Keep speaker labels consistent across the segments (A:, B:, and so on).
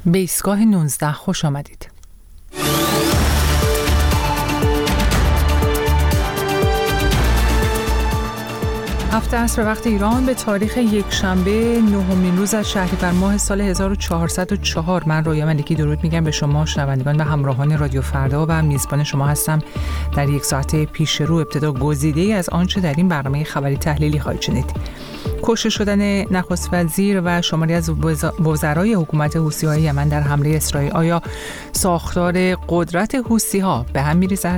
A: به ایستگاه 19 خوش آمدید. هفته عصر وقت ایران به تاریخ یکشنبه 9 روز از شهریور ماه سال 1404. من رویا ملکی درود میگم به شما شنوندگان و همراهان رادیو فردا و میزبان شما هستم. در یک ساعت پیش رو ابتدا گزیده‌ای از آنچه در این برنامه خبری تحلیلی خواهید شنید. کشته شدن نخست وزیر و شماری از وزرای حکومت حوثی‌های یمن در حمله اسرائیل. آیا ساختار قدرت حوثی‌ها به هم می‌ریزد؟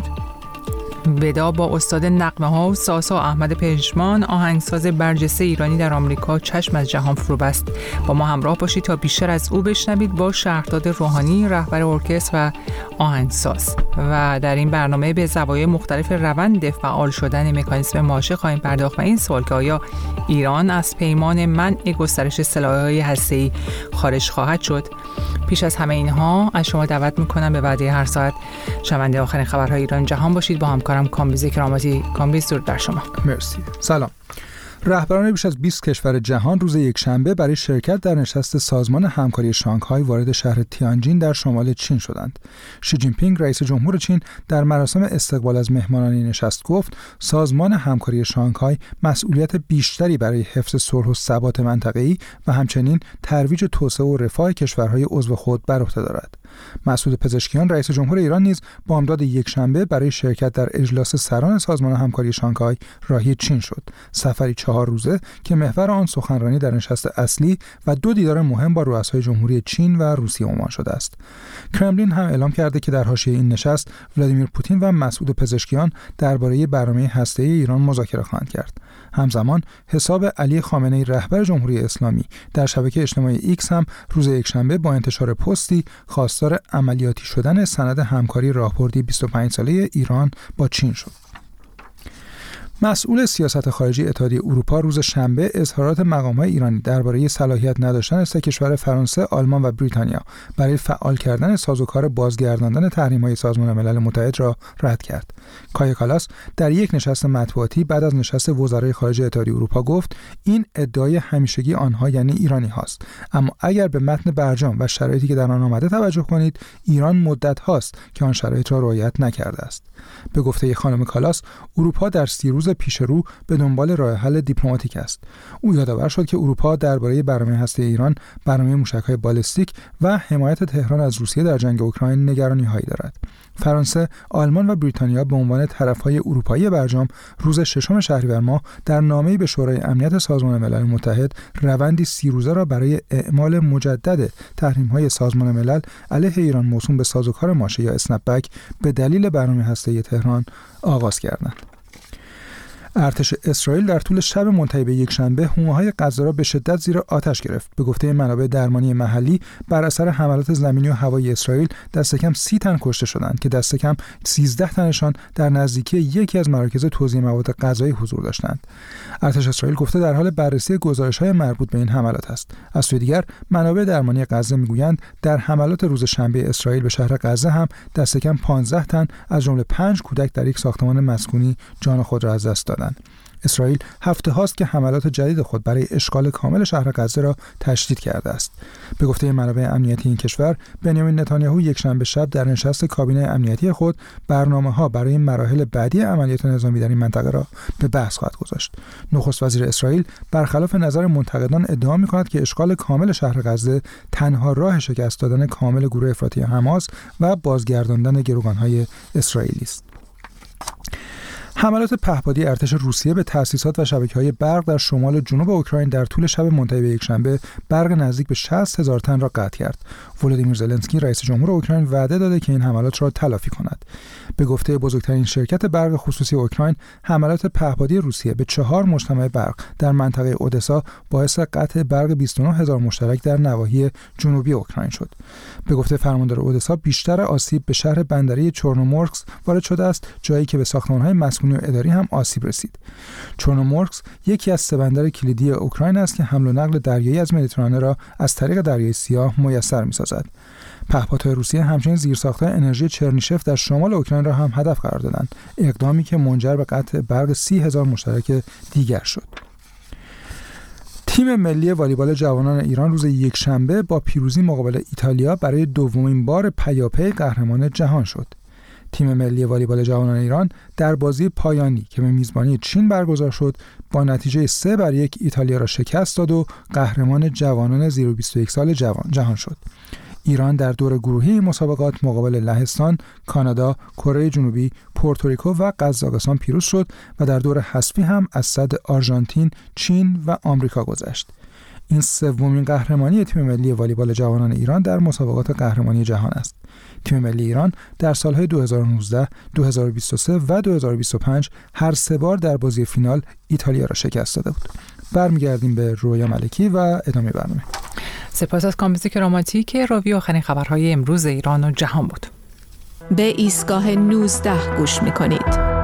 A: ودا با استاد نغمه‌ها و ساسا احمد پژمان، آهنگساز برجسته ایرانی در آمریکا، چشم از جهان فرو بست. با ما همراه باشید تا بیشتر از او بشنوید با شهرداد روحانی، رهبر ارکستر و آهنگساز. و در این برنامه به زوایای مختلف روند فعال شدن مکانیزم ماشه خواهیم پرداخت و این سوال که آیا ایران از پیمان منع گسترش سلاح‌های هسته‌ای خارج خواهد شد؟ پیش از همه اینها از شما دعوت می‌کنم به وعده هر ساعت شنونده آخرین خبرهای ایران جهان باشید. با همکارم کامبیز کراماتی. کامبیز درود بر شما.
B: مرسی. سلام. رهبران بیش از 20 کشور جهان روز یکشنبه برای شرکت در نشست سازمان همکاری شانگهای وارد شهر تیانجین در شمال چین شدند. شی جین پینگ رئیس جمهور چین در مراسم استقبال از مهمانان این نشست گفت سازمان همکاری شانگهای مسئولیت بیشتری برای حفظ صلح و ثبات منطقه‌ای و همچنین ترویج توسعه و رفاه کشورهای عضو خود بر عهده دارد. مسعود پزشکیان رئیس جمهور ایران نیز بامداد یکشنبه برای شرکت در اجلاس سران سازمان همکاری شانگهای راهی چین شد. سفری 4 روزه که محور آن سخنرانی در نشست اصلی و 2 دیدار مهم با رؤسای جمهوری چین و روسیه عنوان شده است. کرملین هم اعلام کرده که در حاشیه این نشست ولادیمیر پوتین و مسعود پزشکیان درباره برنامه هسته‌ای ایران مذاکره خواهند کرد. همزمان حساب علی خامنه‌ای رهبر جمهوری اسلامی در شبکه اجتماعی ایکس هم روز یکشنبه با انتشار پستی خواستار عملیاتی شدن سند همکاری راهبردی 25 ساله ایران با چین شد. مسئول سیاست خارجی اتحادیه اروپا روز شنبه اظهارات مقام‌های ایرانی درباره صلاحیت نداشتن 3 کشور فرانسه، آلمان و بریتانیا برای فعال کردن سازوکار بازگرداندن تحریم‌های سازمان ملل متحد را رد کرد. کایا کالاس در یک نشست مطبوعاتی بعد از نشست وزرای خارجه اتحادیه اروپا گفت این ادعای همیشگی آنها یعنی ایرانی هاست، اما اگر به متن برجام و شرایطی که در آن آمده توجه کنید، ایران مدت هاست که آن شرایط را رعایت نکرده است. به گفته خانم کالاس، اروپا در 30 روز پیش رو به دنبال راه حل دیپلماتیک است. او یادآور شد که اروپا درباره برنامه هسته‌ای ایران، برنامه موشک‌های بالستیک و حمایت تهران از روسیه در جنگ اوکراین نگرانی‌هایی دارد. فرانسه، آلمان و بریتانیا به عنوان طرف‌های اروپایی برجام روز 6 شهریور ماه در نامه‌ای به شورای امنیت سازمان ملل متحد روندی 30 روزه را برای اعمال مجدد تحریم‌های سازمان ملل علیه ایران موسوم به سازوکار ماشه یا اسنپ بک به دلیل برنامه هسته‌ای تهران آغاز کردند. ارتش اسرائیل در طول شب منتهی به یکشنبه حومه‌های غزه را به شدت زیر آتش گرفت. به گفته منابع درمانی محلی، بر اثر حملات زمینی و هوایی اسرائیل دست کم 30 تن کشته شدند که دست کم 13 تنشان در نزدیکی یکی از مراکز توزیع مواد غذایی حضور داشتند. ارتش اسرائیل گفته در حال بررسی گزارش‌های مربوط به این حملات است. از سوی دیگر، منابع درمانی غزه میگویند در حملات روز شنبه اسرائیل به شهر غزه هم دست کم 15 تن از جمله 5 کودک در یک ساختمان مسکونی جان خود را از دست دادند. اسرائیل هفته هاست که حملات جدید خود برای اشغال کامل شهر غزه را تشدید کرده است. به گفته منابع امنیتی این کشور، بنیامین نتانیاهو یکشنبه شب در نشست کابینه امنیتی خود برنامه‌ها برای مراحل بعدی عملیات نظامی در این منطقه را به بحث خواهد گذاشت. نخست وزیر اسرائیل برخلاف نظر منتقدان ادعا می‌کند که اشغال کامل شهر غزه تنها راه شکست دادن کامل گروه افراطی حماس و بازگرداندن گروگان‌های اسرائیلی است. حملات پهپادی ارتش روسیه به تأسیسات و شبکه‌های برق در شمال و جنوب اوکراین در طول شب منتهی به یکشنبه برق نزدیک به 60,000 تن را قطع کرد. ولادیمیر زلنسکی رئیس جمهور اوکراین وعده داده که این حملات را تلافی کند. به گفته بزرگترین شرکت برق خصوصی اوکراین، حملات پهپادی روسیه به 4 مجتمع برق در منطقه اودسا باعث قطع برق 29,000 مشترک در نواحی جنوبی اوکراین شد. به گفته فرماندار اودسا، بیشتر آسیب به شهر بندری چورنومورسک وارد شده است، جایی که به ساختمان‌های مسکونی و اداری هم آسیب رسید. چورنومورسک یکی از 3 بندر کلیدی اوکراین است که حمل و نقل دریایی از مدیترانه را از طریق دریای سیاه میسر می‌سازد. پهپادهای روسیه همچنین زیرساخت‌های انرژی چرنیشف در شمال اوکراین را هم هدف قرار دادند، اقدامی که منجر به قطع برق 30,000 مشترک دیگر شد. تیم ملی والیبال جوانان ایران روز یکشنبه با پیروزی مقابل ایتالیا برای دومین بار پیاپی قهرمان جهان شد. تیم ملی والیبال جوانان ایران در بازی پایانی که به میزبانی چین برگزار شد با نتیجه 3-1 ایتالیا را شکست داد و قهرمان جوانان زیر 21 سال جهان شد. ایران در دور گروهی مسابقات مقابل لهستان، کانادا، کره جنوبی، پورتوریکو و قزاقستان پیروز شد و در دور حذفی هم از صد آرژانتین، چین و آمریکا گذشت. این سومین قهرمانی تیم ملی والیبال جوانان ایران در مسابقات قهرمانی جهان است. تیم ملی ایران در سالهای 2019، 2023 و 2025 هر 3 بار در بازی فینال ایتالیا را شکست داده بود. برمیگردیم به رویا ملکی و ادامه برنامه.
A: سپاس از کامبیز کراماتی راوی آخرین خبرهای امروز ایران و جهان بود.
C: به ایستگاه 19 گوش می‌کنید.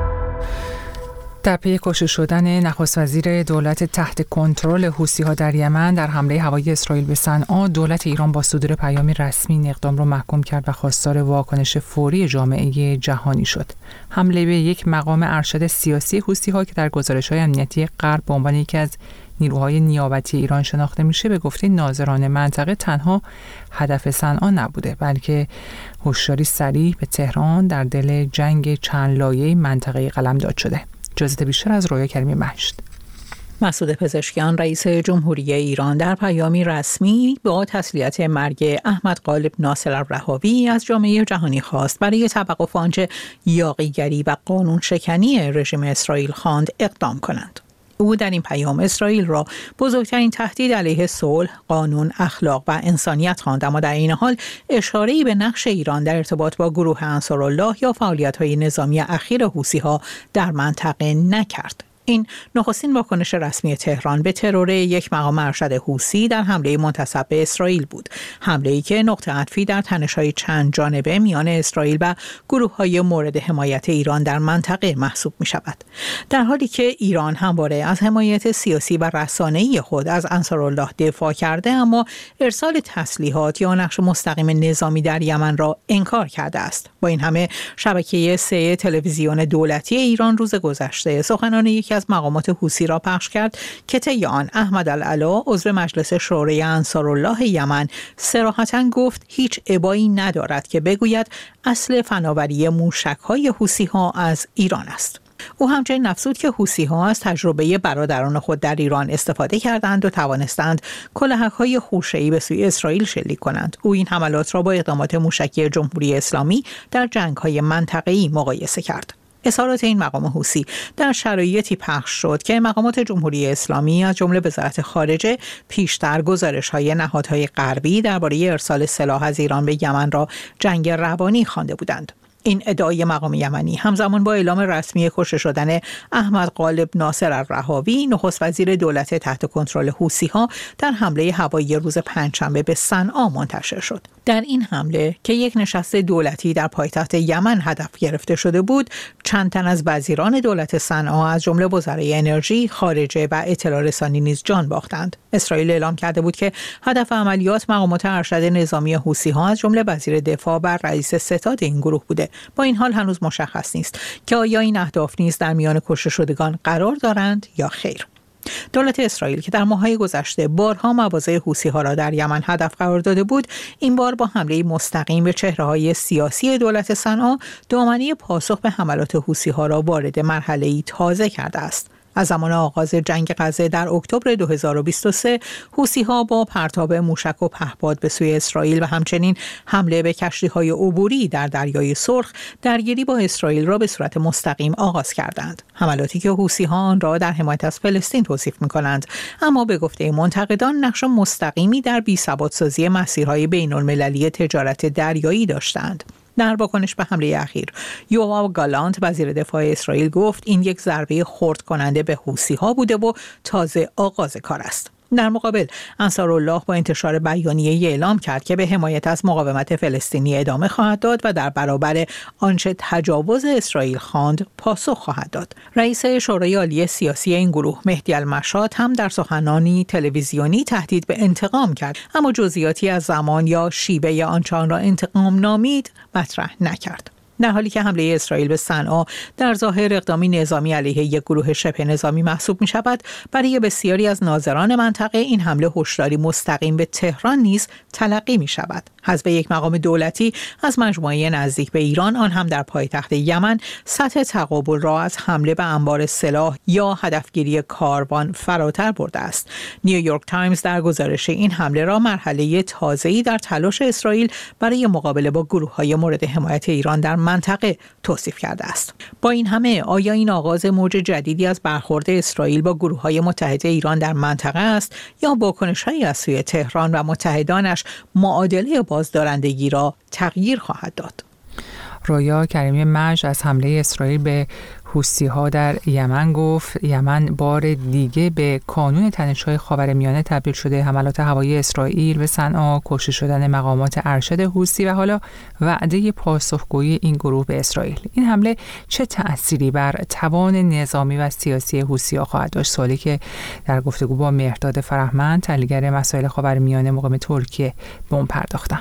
A: در پی کشته شدن نخست وزیر دولت تحت کنترل حوثی‌ها در یمن در حمله هوایی اسرائیل به صنعا، دولت ایران با صدور پیامی رسمی این اقدام را محکوم کرد و خواستار واکنش فوری جامعه جهانی شد. حمله به یک مقام ارشد سیاسی حوثی‌ها که در گزارش‌های امنیتی غرب به عنوان یکی از نیروهای نیابتی ایران شناخته میشه، به گفته ناظران منطقه تنها هدف صنعا نبوده، بلکه هشداری صریح به تهران در دل جنگ چند لایه‌ای منطقه قلمداد شده. جزئیات بیشتر از رویا کریمی مهشت.
D: مسعود پزشکیان رئیس جمهوری ایران در پیامی رسمی با تسلیت مرگ احمد غالب ناصر الرهاوی از جامعه جهانی خواست برای توقف آنچه یاغیگری و قانون شکنی رژیم اسرائیل خواند اقدام کنند. او در این پیام اسرائیل را بزرگترین تهدید علیه صلح، قانون، اخلاق و انسانیت خواند، اما در این حال اشاره‌ای به نقش ایران در ارتباط با گروه انصارالله یا فعالیت‌های نظامی اخیر حوثی‌ها در منطقه نکرد. این نخستین واکنش رسمی تهران به ترور یک مقام ارشد حوثی در حمله منتسب به اسرائیل بود. حمله‌ای که نقطه عطفی در تنش‌های چند جانبه میان اسرائیل و گروه‌های مورد حمایت ایران در منطقه محسوب می‌شود. در حالی که ایران همواره از حمایت سیاسی و رسانه‌ای خود از انصارالله دفاع کرده، اما ارسال تسلیحات یا نقش مستقیم نظامی در یمن را انکار کرده است. با این همه شبکه 3 تلویزیون دولتی ایران روز گذشته سخنان یکی از مقامات حوثی را پخش کرد که طی آن احمد العلا عضو مجلس شورای انصارالله یمن صراحتاً گفت هیچ ابایی ندارد که بگوید اصل فناوری موشک‌های حوثی‌ها از ایران است. او همچنین افزود که حوثی‌ها از تجربه برادران خود در ایران استفاده کردند و توانستند کلاهک‌های خوشه‌ای به سوی اسرائیل شلیک کنند. او این حملات را با اقدامات موشکی جمهوری اسلامی در جنگ‌های منطقه‌ای مقایسه کرد. اظهارات این مقام حوثی در شرایطی پخش شد که مقامات جمهوری اسلامی از جمله وزارت خارجه پیشتر گزارش‌های نهادهای غربی درباره ارسال سلاح از ایران به یمن را جنگ روانی خوانده بودند. این ادعای مقام یمنی همزمان با اعلام رسمی کشته شدن احمد غالب ناصر الرهاوی، نخست وزیر دولت تحت کنترل حوثی‌ها، در حمله هوایی روز پنجشنبه به صنعا منتشر شد. در این حمله که یک نشست دولتی در پایتخت یمن هدف گرفته شده بود، چند تن از وزیران دولت صنعا از جمله وزرای انرژی، خارجه و اطلاع رسانی نیز جان باختند. اسرائیل اعلام کرده بود که هدف عملیات مقامات ارشد نظامی حوثی‌ها از جمله وزیر دفاع و رئیس ستاد این گروه بوده. با این حال هنوز مشخص نیست که آیا این اهداف نیز در میان کشته شدگان قرار دارند یا خیر. دولت اسرائیل که در ماه‌های گذشته بارها مواضع حوثی‌ها را در یمن هدف قرار داده بود، این بار با حمله مستقیم به چهره‌های سیاسی دولت صنعا دامنه پاسخ به حملات حوثی‌ها را وارد مرحله‌ای تازه کرده است. از زمان آغاز جنگ غزه در اکتبر 2023 حوثی‌ها با پرتاب موشک و پهپاد به سوی اسرائیل و همچنین حمله به کشتی‌های عبوری در دریای سرخ درگیری با اسرائیل را به صورت مستقیم آغاز کردند. حملاتی که حوثی‌ها آن را در حمایت از فلسطین توصیف می‌کنند، اما به گفته منتقدان نقش مستقیمی در بی‌ثبات‌سازی مسیرهای بین‌المللی تجارت دریایی داشتند. در واکنش به حمله اخیر، یوآو گالانت وزیر دفاع اسرائیل گفت این یک ضربه خرد کننده به حوثی‌ها بوده و تازه آغاز کار است. در مقابل انصارالله با انتشار بیانیه‌ای اعلام کرد که به حمایت از مقاومت فلسطینی ادامه خواهد داد و در برابر آنچه تجاوز اسرائیل خواند پاسخ خواهد داد. رئیس شورای عالی سیاسی این گروه مهدی المشاط هم در سخنرانی تلویزیونی تهدید به انتقام کرد، اما جزئیاتی از زمان یا شیوه آنچه آن را انتقام نامید مطرح نکرد. در حالی که حمله اسرائیل به صنعا در ظاهر اقدامی نظامی علیه یک گروه شبه نظامی محسوب می شود، برای بسیاری از ناظران منطقه این حمله هشداری مستقیم به تهران نیز تلقی می شود. حسب یک مقام دولتی از مجموعه نزدیک به ایران، آن هم در پایتخت یمن، سطح تقابل را از حمله به انبار سلاح یا هدفگیری کاروان فراتر برده است. نیویورک تایمز در گزارش این حمله را مرحله تازه‌ای در تلاش اسرائیل برای مقابله با گروه‌های مورد حمایت ایران در منطقه توصیف کرده است. با این همه، آیا این آغاز موج جدیدی از برخورد اسرائیل با گروه‌های متحد ایران در منطقه است یا واکنش‌هایی از سوی تهران و متحدانش معادله بازدارندگی را تغییر خواهد داد؟
A: رویا کریمی مجد از حمله اسرائیل به حوثی‌ها در یمن گفت یمن بار دیگه به کانون تنش‌های خاورمیانه تبدیل شده. حملات هوایی اسرائیل به صنعا، کشته شدن مقامات ارشد حوثی و حالا وعده پاسخگویی این گروه به اسرائیل. این حمله چه تأثیری بر توان نظامی و سیاسی حوثی‌ها خواهد داشت؟ سوالی که در گفتگو با مهرداد فرهمند، تحلیلگر مسائل خاورمیانه مقیم ترکیه، به اون پرداختم.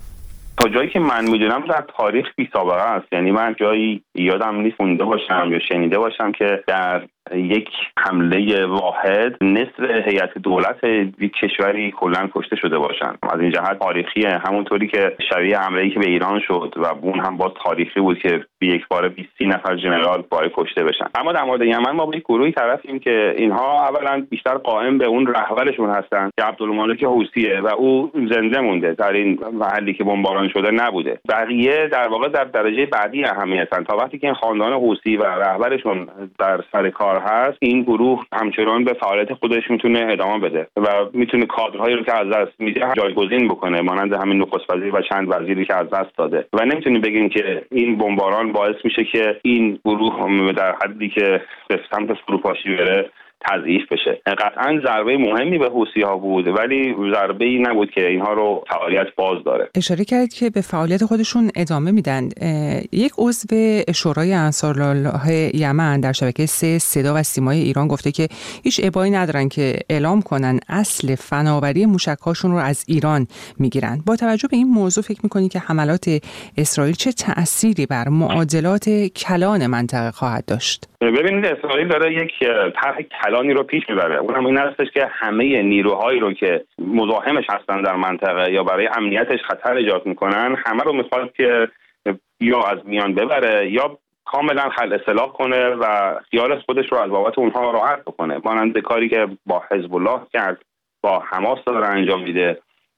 E: تا جایی که من میدونم در تاریخ بی سابقه است. یعنی من جایی یادم نیست خونده باشم یا شنیده باشم که در یک حمله واحد نصف هیئت دولت یک کشوری کلاً کشته شده باشند. از این جهت تاریخیه، همونطوری که شبیه حمله‌ای که به ایران شد و اون هم باز تاریخی بود که به یک بار 20 نفر ژنرال باید کشته بشن. اما در مورد یمن ما با یک گروهی طرفیم که اینها اولا بیشتر قائم به اون رهبرشون هستن که عبدالمالک حوثیه و او زنده مونده، در این محلی که بمباران شده نبوده. بقیه در واقع در درجه بعدی اهمیتن. تا وقتی که این خاندان حوثی و رهبرشون در سر کار هست، این گروه همچنان به فعالیت خودش میتونه ادامه بده و میتونه کادرهایی رو که از دست میده جایگزین بکنه، مانند همین نخست وزیر و چند وزیری که از دست داده. و نمیتونیم بگیم که این بمباران باعث میشه که این گروه در حدی که به سمت فروپاشی بره تضعیف بشه. قطعاً ضربه مهمی به حوثی‌ها بود، ولی ضربه‌ای نبود که اینها رو فعالیت باز داره.
A: اشاره کردید که به فعالیت خودشون ادامه میدن. یک عضو شورای انصارالله یمن در شبکه 3 صدا و سیمای ایران گفته که هیچ ابایی ندارن که اعلام کنن اصل فناوری موشک‌هاشون رو از ایران میگیرن. با توجه به این موضوع فکر می‌کنید که حملات اسرائیل چه تأثیری بر معادلات کلان منطقه خواهد داشت؟
E: ببینید، اسرائیل داره یک طرح کلانی رو پیش میبره. اونم این هستش که همه نیروهایی رو که مزاحمش هستن در منطقه یا برای امنیتش خطر ایجاد میکنن، همه رو میخواد که یا از میان ببره یا کاملا خلع سلاح کنه و خیال خودش رو از بابت اونها راحت بکنه. مانند کاری که با حزب الله کرد، با حماس داره انجام میده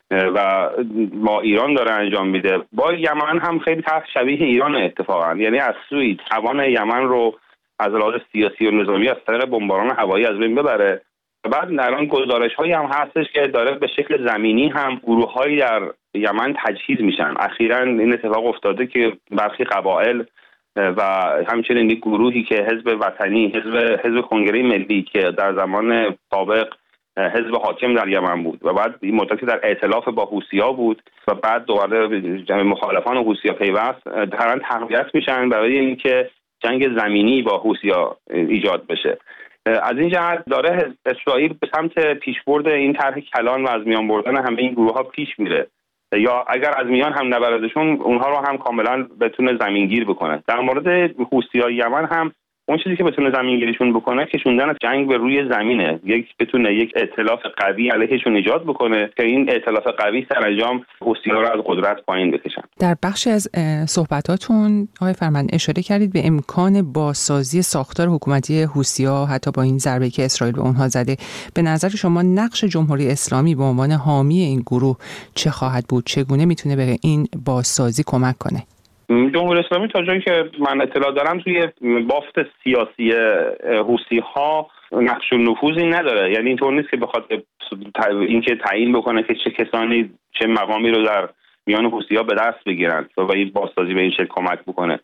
E: و با ایران داره انجام میده. با یمن هم خیلی طرح شبیه ایران اتفاقا. یعنی از سوی توان یمن رو از لحاظ سیاسی و نظامی از طریق بمباران هوایی از بین ببره. و بعد در آن گزارش‌هایی هم هستش که داره به شکل زمینی هم گروه‌هایی در یمن تجهیز میشن. اخیراً این اتفاق افتاده که برخی قبایل و همچنین یک گروهی که حزب وطنی، حزب کنگره ملی که در زمان سابق حزب حاکم در یمن بود و بعد این مدت در ائتلاف با حوثی‌ها بود و بعد دوباره جمع مخالفان حوثی‌ها پیوست، دارن تقویت میشن برای اینکه جنگ زمینی با حوثی‌ها ایجاد بشه. از این جهت داره اسرائیل به سمت پیشبرد این طرح کلان و از میان بردن همه این گروه‌ها پیش میره، یا اگر از میان هم نبردشون اونها رو هم کاملا بتونه زمینگیر بکنه. در مورد حوثی‌های یمن هم اون چیزی که بتونه زمینگیریشون بکنه کشوندن جنگ به روی زمینه، بتونه یک ائتلاف قوی علیهشون ایجاد بکنه که این ائتلاف قوی سرانجام حوثی‌ها رو از قدرت پایین بکشن.
A: در بخشی از صحبتاتون آقای فرهمند اشاره کردید به امکان بازسازی ساختار حکومتی حوثی‌ها حتی با این ضربه‌ای که اسرائیل به اونها زده. به نظر شما نقش جمهوری اسلامی به عنوان حامی این گروه چه خواهد بود؟ چگونه میتونه به این بازسازی کمک کنه؟
E: جمهوری اسلامی تا جایی که من اطلاع دارم توی بافت سیاسی حوثی‌ها نقش و نفوذی نداره. یعنی اینطور نیست که بخواد اینکه تعیین بکنه که چه کسانی چه مقامی رو در میان حوثی‌ها به دست بگیرن و این بازسازی به این شکل کمک بکنه.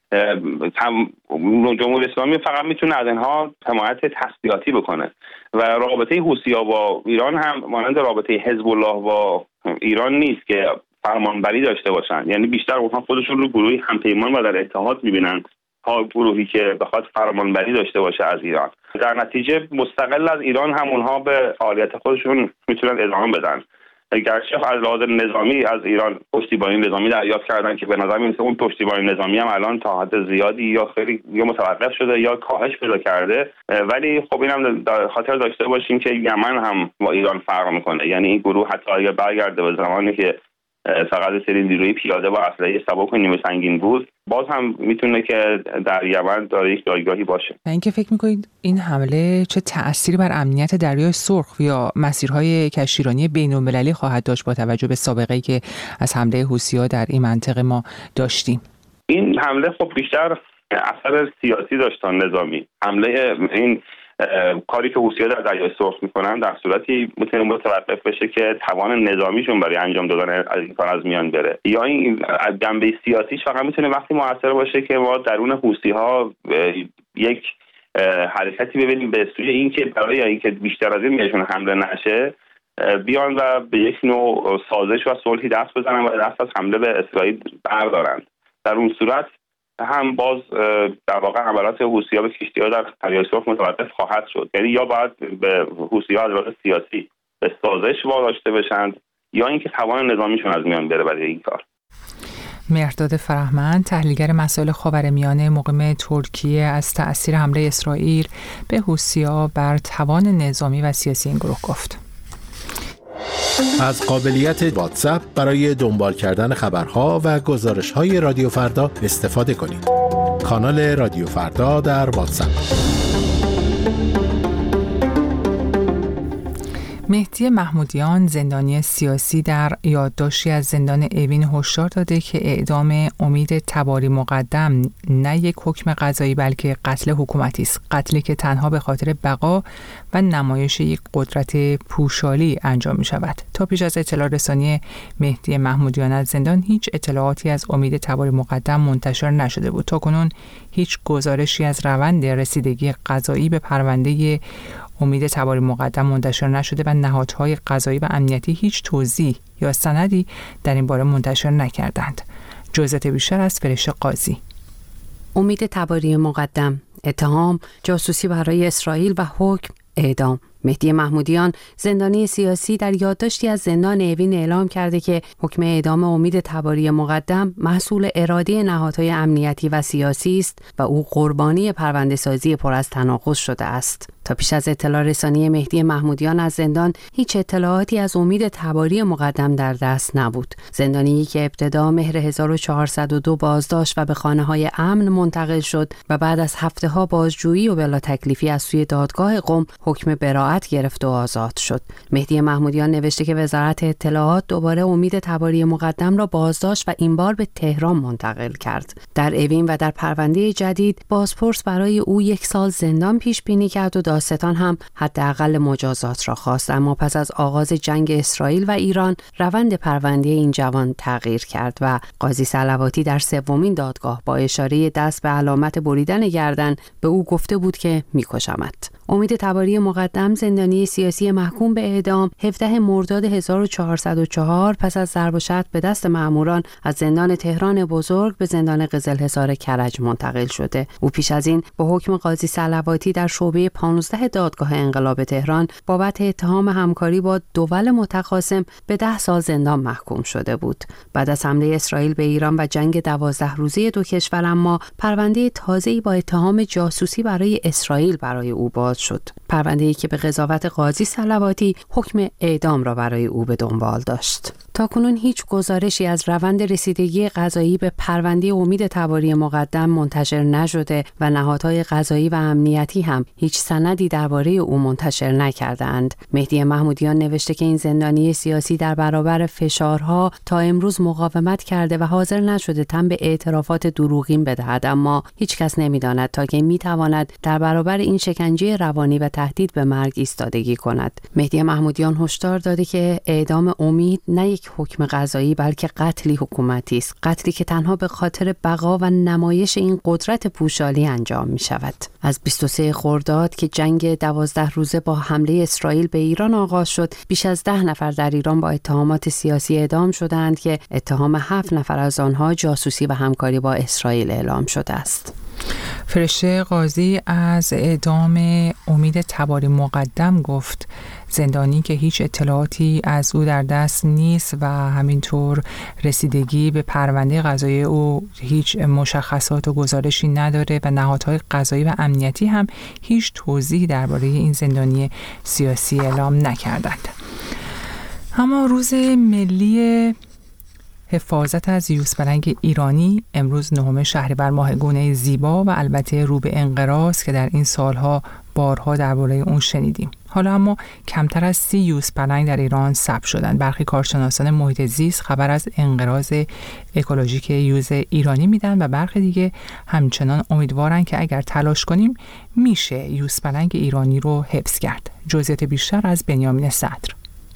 E: جمهوری اسلامی فقط میتونه از اینها حمایت تسلیحاتی بکنه و رابطه حوثی‌ها با ایران هم مانند رابطه حزب الله با ایران نیست که فرمانبری داشته باشن. یعنی بیشتر اونها خودشون رو گروهی همپیمان و در اتحاد میبینن تا گروهی که بخواد فرمانبری داشته باشه از ایران. در نتیجه مستقل از ایران هم اونها به فعالیت خودشون میتونن ادامه بدن. گرچه از لحاظ نظامی از ایران پشتیبانی نظامی دریافت کردن که به نظر میاد اون پشتیبانی نظامی هم الان تا حد زیادی یا خیلی یا متوقف شده یا کاهش پیدا کرده، ولی خب اینم در خاطر داشته باشیم که یمن هم با ایران فرق میکنه. یعنی این گروه حتی اگه برگرده به زمانی که فقط سری نیروی پیاده با اسلحه سبک و نیمه سنگین بود، باز هم میتونه که در یمن داره یک جایگاهی باشه.
A: و اینکه فکر میکنید این حمله چه تأثیری بر امنیت دریای سرخ یا مسیرهای کشتیرانی بین‌المللی خواهد داشت با توجه به سابقه‌ای که از حمله حوثی‌ها در این منطقه ما داشتیم؟
E: این حمله خب بیشتر اثر سیاسی داشتن، نظامی. حمله این کاری که حوثی‌ها در دریای سرخ میکنن در صورتی میتونه متوقف بشه که توان نظامیشون برای انجام دادن از این کار از میان بره، یا این جنبه سیاسیش فقط میتونه وقتی موثر باشه که ما درون حوثی‌ها یک حرکتی ببینیم به سوی اینکه برای اینکه بیشتر از این بهشون حمله نشه بیان و به یک نوع سازش و صلحی دست بزنن و دست از حمله به اسرائیل بردارن. در اون صورت هم باز در واقع حملات حوثی‌ها به کشتی‌ها در دریای سرخ متوقف خواهد شد. یعنی یا باید به حوثی‌ها از لحاظ سیاسی به سازش واداشته بشن یا اینکه توان نظامیشون از میان بره برای این کار.
A: مهرداد فرهمند، تحلیلگر مسائل خاورمیانه مقیم ترکیه، از تأثیر حمله اسرائیل به حوثی‌ها بر توان نظامی و سیاسی این گروه گفت.
F: از قابلیت واتساپ برای دنبال کردن خبرها و گزارش‌های رادیو فردا استفاده کنید. کانال رادیو فردا در واتساپ.
A: مهدی محمودیان، زندانی سیاسی، در یادداشتی از زندان اوین هشدار داده که اعدام امید تباری مقدم نه یک حکم قضایی بلکه قتل حکومتی است، قتلی که تنها به خاطر بقا و نمایش یک قدرت پوشالی انجام می شود. تا پیش از اطلاع رسانی مهدی محمودیان از زندان هیچ اطلاعاتی از امید تباری مقدم منتشر نشده بود. تاکنون هیچ گزارشی از روند رسیدگی قضایی به پرونده امید تباری مقدم منتشر نشده و نهادهای قضایی و امنیتی هیچ توضیح یا سندی در این باره منتشر نکردند. جزئیات بیشتر از فرشته قاضی.
G: امید تباری مقدم، اتهام جاسوسی برای اسرائیل و حکم اعدام. مهدی محمودیان، زندانی سیاسی، در یادداشتی از زندان اوین اعلام کرده که حکم اعدام امید تباری مقدم محصول اراده نهادهای امنیتی و سیاسی است و او قربانی پرونده‌سازی پر از تناقض شده است. تا پیش از اطلاع رسانی مهدی محمودیان از زندان هیچ اطلاعاتی از امید تباری مقدم در دست نبود. زندانی که ابتدا مهر 1402 بازداشت و به خانه‌های امن منتقل شد و بعد از هفته‌ها بازجویی و بلا تکلیفی از سوی دادگاه قم حکم براءت گرفت و آزاد شد. مهدی محمودیان نوشته که وزارت اطلاعات دوباره امید تباری مقدم را بازداشت و این بار به تهران منتقل کرد. در اوین و در پرونده جدید بازپرس برای او 1 سال زندان پیش بینی کرد و دادستان هم حداقل مجازات را خواست، اما پس از آغاز جنگ اسرائیل و ایران روند پرونده این جوان تغییر کرد و قاضی صلواتی در 3مین دادگاه با اشاره دست به علامت بریدن گردن به او گفته بود که می‌کشمت. امید تباری مقدم، زندانی سیاسی محکوم به اعدام، 17 مرداد 1404 پس از ضرب و شتم به دست مأموران از زندان تهران بزرگ به زندان قزلحصار کرج منتقل شده. او پیش از این با حکم قاضی صلواتی در شعبه 15 دادگاه انقلاب تهران بابت اتهام همکاری با دول متخاصم به 10 سال زندان محکوم شده بود. بعد از حمله اسرائیل به ایران و جنگ 12 روزه دو کشور اما پرونده تازه‌ای با اتهام جاسوسی برای اسرائیل برای او باز شد. پرونده‌ای که به قضاوت قاضی صلواتی حکم اعدام را برای او به دنبال داشت. تاکنون هیچ گزارشی از روند رسیدگی قضایی به پرونده امید تباری مقدم منتشر نشده و نهادهای قضایی و امنیتی هم هیچ سندی درباره او منتشر نکردند. مهدی محمودیان نوشته که این زندانی سیاسی در برابر فشارها تا امروز مقاومت کرده و حاضر نشده تن به اعترافات دروغین بدهد، اما هیچ کس نمی‌داند تا کی می‌تواند در برابر این شکنجه روانی و تهدید به مرگ ایستادگی کند. مهدی محمودیان هشدار داده که اعدام امید نه یک حکم قضایی بلکه قتلی حکومتی است، قتلی که تنها به خاطر بقا و نمایش این قدرت پوشالی انجام می شود. از 23 خرداد که جنگ 12 روزه با حمله اسرائیل به ایران آغاز شد، بیش از 10 نفر در ایران با اتهامات سیاسی اعدام شدند که اتهام 7 نفر از آنها جاسوسی و همکاری با اسرائیل اعلام شده است.
A: فرشته قاضی از اعدام امید تباری مقدم گفت زندانی که هیچ اطلاعاتی از او در دست نیست و همینطور رسیدگی به پرونده قضایی او هیچ مشخصات و گزارشی نداره و نهادهای قضایی و امنیتی هم هیچ توضیحی درباره این زندانی سیاسی اعلام نکردند. اما روز ملی حفاظت از یوزپلنگ ایرانی امروز 9 شهریور ماه، گونه زیبا و البته رو به انقراض که در این سالها بارها درباره اون شنیدیم. حالا اما کمتر از 30 یوزپلنگ در ایران ثبت شدند. برخی کارشناسان محیط زیست خبر از انقراض اکولوژیک یوز ایرانی میدن و برخی دیگه همچنان امیدوارن که اگر تلاش کنیم میشه یوزپلنگ ایرانی رو حفظ کرد. جزئیات بیشتر از بنیامین صدر.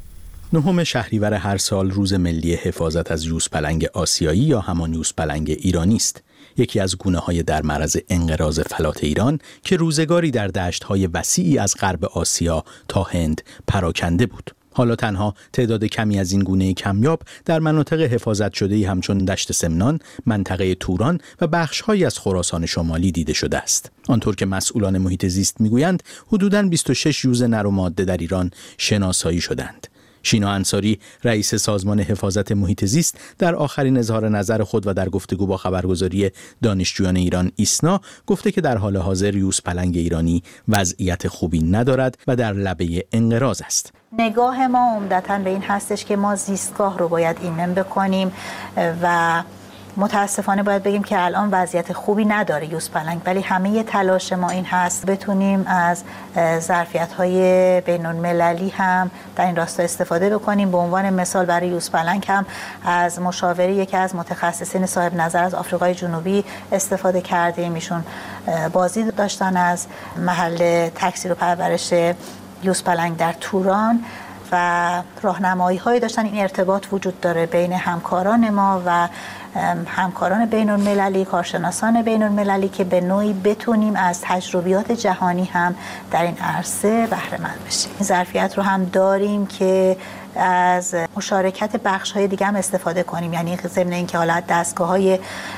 H: 9 شهریور هر سال روز ملی حفاظت از یوزپلنگ آسیایی یا همان یوزپلنگ ایرانی است. یکی از گونه‌های در معرض انقراض فلات ایران که روزگاری در دشت‌های وسیعی از غرب آسیا تا هند پراکنده بود. حالا تنها تعداد کمی از این گونه کمیاب در مناطق حفاظت شده‌ای همچون دشت سمنان، منطقه توران و بخش‌هایی از خراسان شمالی دیده شده است. آنطور که مسئولان محیط زیست می‌گویند، حدوداً 26 یوز نر و ماده در ایران شناسایی شدند. شینا انصاری رئیس سازمان حفاظت محیط زیست در آخرین اظهار نظر خود و در گفتگو با خبرگزاری دانشجویان ایران ایسنا گفته که در حال حاضر یوزپلنگ ایرانی وضعیت خوبی ندارد و در لبه انقراض است.
I: نگاه ما عمدتاً به این هستش که ما زیستگاه رو باید ایمن بکنیم و متاسفانه باید بگیم که الان وضعیت خوبی نداره یوزپلنگ، ولی همه تلاش ما این هست بتونیم از ظرفیت‌های بین‌المللی هم در این راستا استفاده بکنیم. به عنوان مثال برای یوزپلنگ هم از مشاوره یکی از متخصصین صاحب نظر از آفریقای جنوبی استفاده کردیم. ایشون بازدید داشتن از محل تکثیر و پرورش یوزپلنگ در توران و راهنمایی‌هایی داشتن. این ارتباط وجود داره بین همکاران ما و همکاران بین‌المللی، کارشناسان بین‌المللی که به نوعی بتونیم از تجربیات جهانی هم در این عرصه بهره مند بشیم. این ظرفیت رو هم داریم که از مشارکت بخش‌های دیگه هم استفاده کنیم، یعنی ضمن اینکه حالا دستگاه‌های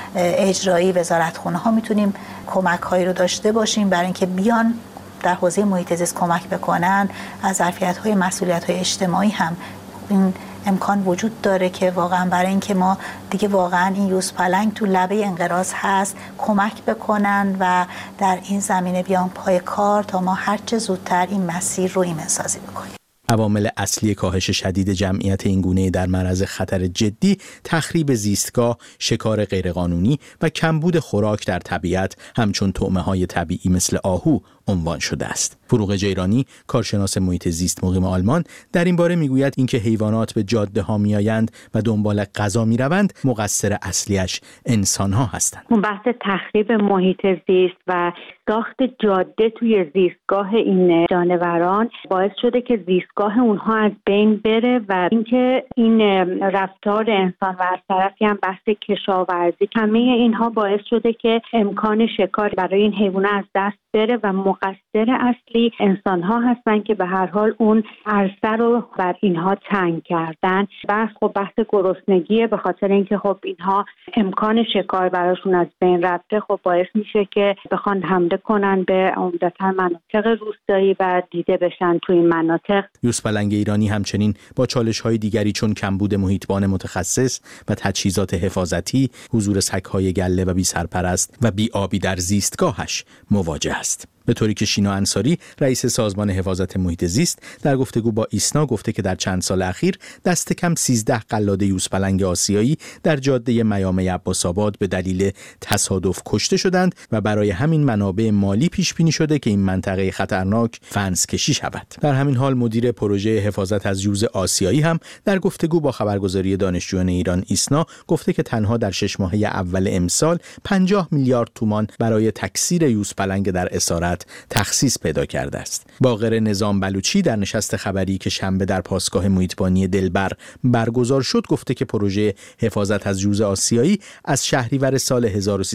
I: اجرایی وزارتخونه‌ها میتونیم کمک‌هایی رو داشته باشیم برای اینکه بیان در حوزه محیط زیست کمک بکنن. از ظرفیت‌های مسئولیت‌های اجتماعی هم این امکان وجود داره که واقعا برای اینکه ما دیگه واقعا این یوزپلنگ تو لبه انقراض هست کمک بکنن و در این زمینه بیان پای کار تا ما هرچه زودتر این مسیر رو ایمن سازی بکنیم.
H: عوامل اصلی کاهش شدید جمعیت این گونه در معرض خطر جدی تخریب زیستگاه، شکار غیرقانونی و کمبود خوراک در طبیعت همچون طعمه‌های طبیعی مثل آهو عنوان شده است. فروغ جیرانی، کارشناس محیط زیست مقیم آلمان، در این باره میگوید اینکه حیوانات به جاده ها میآیند و دنبال غذا میروند، مقصر اصلیش انسان ها هستند.
J: اون بحث تخریب محیط زیست و ساخت جاده توی زیستگاه این جانوران باعث شده که زیستگاه اونها از بین بره و اینکه این رفتار انسان و از طرفی هم بحث کشاورزی، همه اینها باعث شده که امکان شکار برای این حیوانات از دست بره و مقصر اصلی انسان‌ها هستن که به هر حال اون عرصه رو بر اینها تنگ کردن. بحث گرسنگی به خاطر اینکه خب اینها امکان شکار براشون از بین رفته، خب باعث میشه که بخوان حمله کنن به عمدتاً مناطق روستایی و دیده بشن توی این مناطق.
H: یوزپلنگ ایرانی همچنین با چالش‌های دیگری چون کمبود محیطبان متخصص و تجهیزات حفاظتی، حضور سگ‌های گله و بی‌سرپرست و بی‌آبی در زیستگاهش مواجه است. به طوری که شینا انصاری رئیس سازمان حفاظت محیط زیست در گفتگو با ایسنا گفته که در چند سال اخیر دست کم 13 قلاده یوزپلنگ آسیایی در جاده میامه عباس‌آباد به دلیل تصادف کشته شدند و برای همین منابع مالی پیش بینی شده که این منطقه خطرناک فنس کشی شود. در همین حال مدیر پروژه حفاظت از یوز آسیایی هم در گفتگو با خبرگزاری دانشجویان ایران ایسنا گفته که تنها در 6 ماهه اول امسال 50 میلیارد تومان برای تکثیر یوزپلنگ در اسارت تخصیص پیدا کرده است. باقر نظام بلوچی در نشست خبری که شنبه در پاسگاه محیطبانی دلبر برگزار شد گفته که پروژه حفاظت از یوز آسیایی از شهریور سال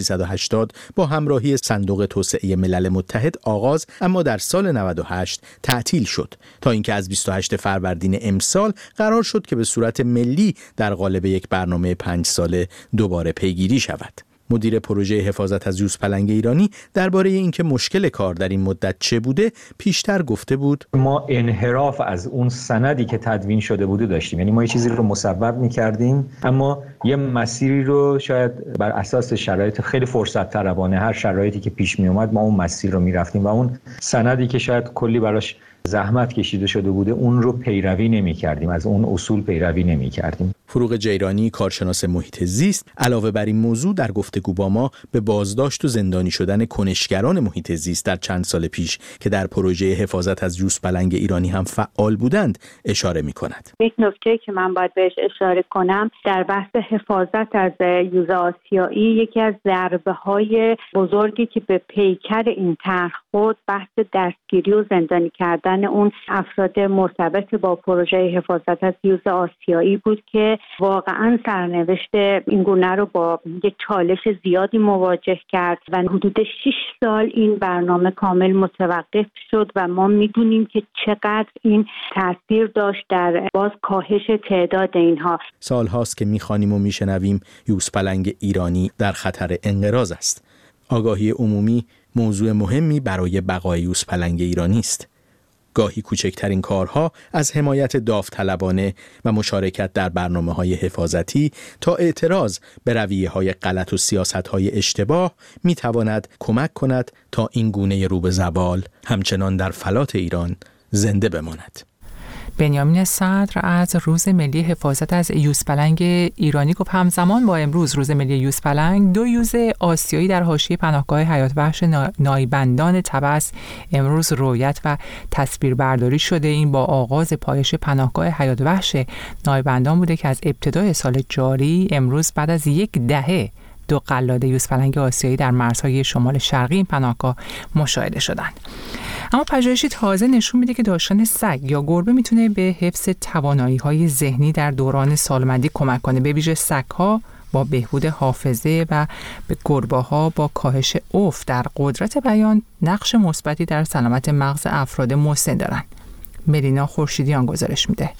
H: 1380 با همراهی صندوق توسعه ملل متحد آغاز، اما در سال 98 تعطیل شد تا اینکه از 28 فروردین امسال قرار شد که به صورت ملی در قالب یک برنامه 5 ساله دوباره پیگیری شود. مدیر پروژه حفاظت از یوزپلنگ ایرانی درباره اینکه مشکل کار در این مدت چه بوده پیشتر گفته بود:
K: ما انحراف از اون سندی که تدوین شده بوده داشتیم. یعنی ما یه چیزی رو مصوب می‌کردیم اما یه مسیری رو شاید بر اساس شرایط خیلی فرصت طلبانه، هر شرایطی که پیش می اومد ما اون مسیر رو می‌رفتیم و اون سندی که شاید کلی براش زحمت کشیده شده بوده اون رو پیروی نمی‌کردیم، از اون اصول پیروی نمی‌کردیم.
H: فروغ جیرانی، کارشناس محیط زیست، علاوه بر این موضوع در گفتگو با ما به بازداشت و زندانی شدن کنشگران محیط زیست در چند سال پیش که در پروژه حفاظت از یوزپلنگ ایرانی هم فعال بودند اشاره می‌کند.
J: یک نکته که من باید بهش اشاره کنم در بحث حفاظت از یوز آسیایی، یکی از ضربه‌های بزرگی که به پیکر این طرح خورد بحث دستگیری و زندانی کردن اون افراد مرتبط با پروژه حفاظت از یوز آسیایی بود که واقعا سرنوشت این گونه رو با یک چالش زیادی مواجه کرد و حدود 6 سال این برنامه کامل متوقف شد و ما میدونیم که چقدر این تاثیر داشت در باز کاهش تعداد اینها.
H: سالهاست که میخوانیم و میشنویم یوزپلنگ ایرانی در خطر انقراض است. آگاهی عمومی موضوع مهمی برای بقای یوزپلنگ ایرانی است. گاهی کوچکترین کارها از حمایت داوطلبانه و مشارکت در برنامه‌های حفاظتی تا اعتراض به رویه‌های غلط و سیاست‌های اشتباه می‌تواند کمک کند تا این گونه رو به زوال همچنان در فلات ایران زنده بماند.
A: بنیامین صدر از روز ملی حفاظت از یوزپلنگ ایرانی گفت همزمان با امروز روز ملی یوزپلنگ 2 یوز آسیایی در حاشیه پناهگاه حیات وحش نایبندان طبس امروز رویت و تصویربرداری شده. این با آغاز پایش پناهگاه حیات وحش نایبندان بوده که از ابتدای سال جاری امروز بعد از 10 دهه 2 قلاده یوزپلنگ آسیایی در مرزهای شمال شرقی این پناهگاه مشاهده شدند. اما پژوهشی تازه نشون میده که داشتن سگ یا گربه میتونه به حفظ توانایی‌های ذهنی در دوران سالمندی کمک کنه، به ویژه سگ‌ها با بهبود حافظه و به گربه‌ها با کاهش افت در قدرت بیان نقش مثبتی در سلامت مغز افراد مسن دارن. ملینا خورشیدیان گزارش میده.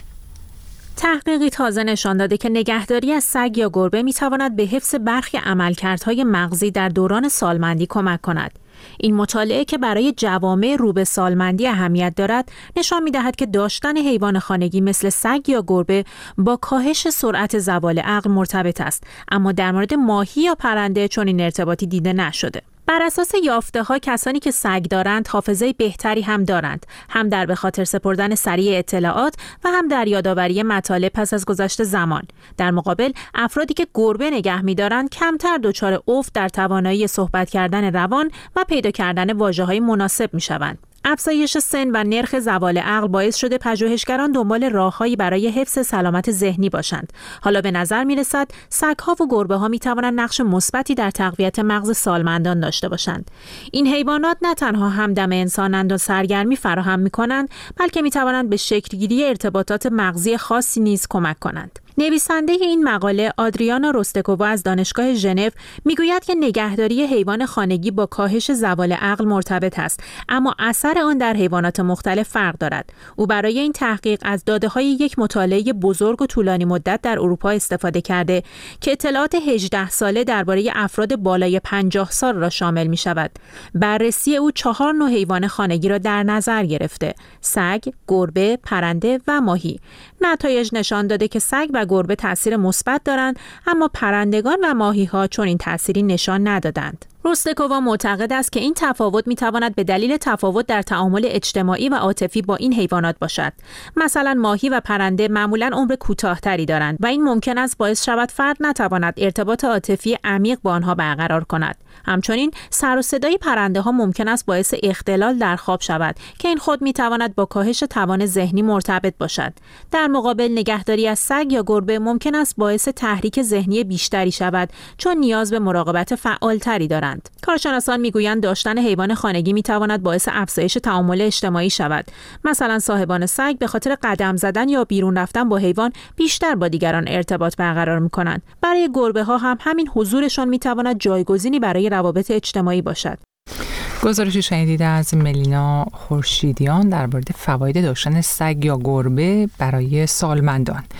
L: تحقیقی تازه نشان داده که نگهداری از سگ یا گربه میتواند به حفظ برخی عملکردهای مغزی در دوران سالمندی کمک کند. این مطالعه که برای جوامع رو به سالمندی اهمیت دارد نشان می‌دهد که داشتن حیوان خانگی مثل سگ یا گربه با کاهش سرعت زوال عقل مرتبط است، اما در مورد ماهی یا پرنده چنین ارتباطی دیده نشده. بر اساس یافته‌ها کسانی که سگ دارند حافظه بهتری هم دارند، هم در به خاطر سپردن سریع اطلاعات و هم در یادآوری مطالب پس از گذشت زمان. در مقابل افرادی که گربه نگه می‌دارند کمتر دچار افت در توانایی صحبت کردن روان و پیدا کردن واژه‌های مناسب می‌شوند. افزایش سن و نرخ زوال عقل باعث شده پژوهشگران دنبال راههایی برای حفظ سلامت ذهنی باشند. حالا به نظر می‌رسد سگ‌ها و گربه‌ها می‌توانند نقش مثبتی در تقویت مغز سالمندان داشته باشند. این حیوانات نه تنها همدم انسانند و سرگرمی فراهم می‌کنند، بلکه می‌توانند به شکل‌گیری ارتباطات مغزی خاصی نیز کمک کنند. نویسنده این مقاله آدریانا روستکووا از دانشگاه ژنو میگوید که نگهداری حیوان خانگی با کاهش زوال عقل مرتبط است، اما اثر آن در حیوانات مختلف فرق دارد. او برای این تحقیق از داده‌های یک مطالعه بزرگ و طولانی مدت در اروپا استفاده کرده که اطلاعات 18 ساله درباره افراد بالای 50 سال را شامل می‌شود. بررسی او 4 نوع حیوان خانگی را در نظر گرفته: سگ، گربه، پرنده و ماهی. نتایج نشان داده که سگ و گربه تأثیر مثبت دارند، اما پرندگان و ماهی‌ها چنین تأثیری نشان ندادند. روستکووا معتقد است که این تفاوت می‌تواند به دلیل تفاوت در تعامل اجتماعی و عاطفی با این حیوانات باشد. مثلا ماهی و پرنده معمولاً عمر کوتاه‌تری دارند و این ممکن است باعث شود فرد نتواند ارتباط عاطفی عمیق با آنها برقرار کند. همچنین سر و صدای پرنده‌ها ممکن است باعث اختلال در خواب شود که این خود می‌تواند با کاهش توان ذهنی مرتبط باشد. در مقابل نگهداری از سگ یا گربه ممکن است باعث تحریک ذهنی بیشتری شود، چون نیاز به مراقبت فعالتری دارند. کارشناسان میگویند داشتن حیوان خانگی میتواند باعث افزایش تعامل اجتماعی شود. مثلا صاحبان سگ به خاطر قدم زدن یا بیرون رفتن با حیوان بیشتر با دیگران ارتباط برقرار میکنند. برای گربه ها هم همین حضورشان میتواند جایگزینی برای روابط اجتماعی باشد.
A: گزارشی شنیدید از ملینا خورشیدیان در مورد فواید داشتن سگ یا گربه برای سالمندان.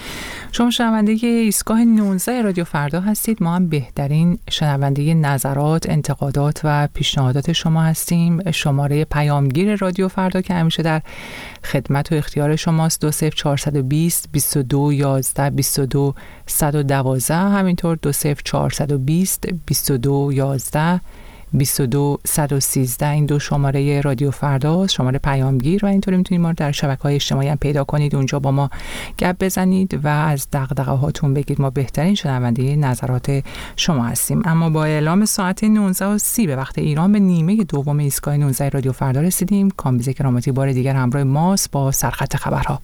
A: شما شنونده ایستگاه 19 رادیو فردا هستید. ما هم بهترین شنونده نظرات، انتقادات و پیشنهادات شما هستیم. شماره پیامگیر رادیو فردا که همیشه در خدمت و اختیار شماست 20420 22 11 22 112، همینطور 20420 22 11 22 113. این دو شماره رادیو فرداست، شماره پیامگیر، و اینطوری میتونید ما رو در شبکه‌های اجتماعی هم پیدا کنید، اونجا با ما گپ بزنید و از دغدغه‌هاتون بگید. ما بهترین شنونده نظرات شما هستیم. اما با اعلام ساعت 19:30 به وقت ایران به نیمه دوم ایستگاه 19 رادیو فردا رسیدیم. کامبیز کرامتی بار دیگر همراه ماست با سرخط خبرها.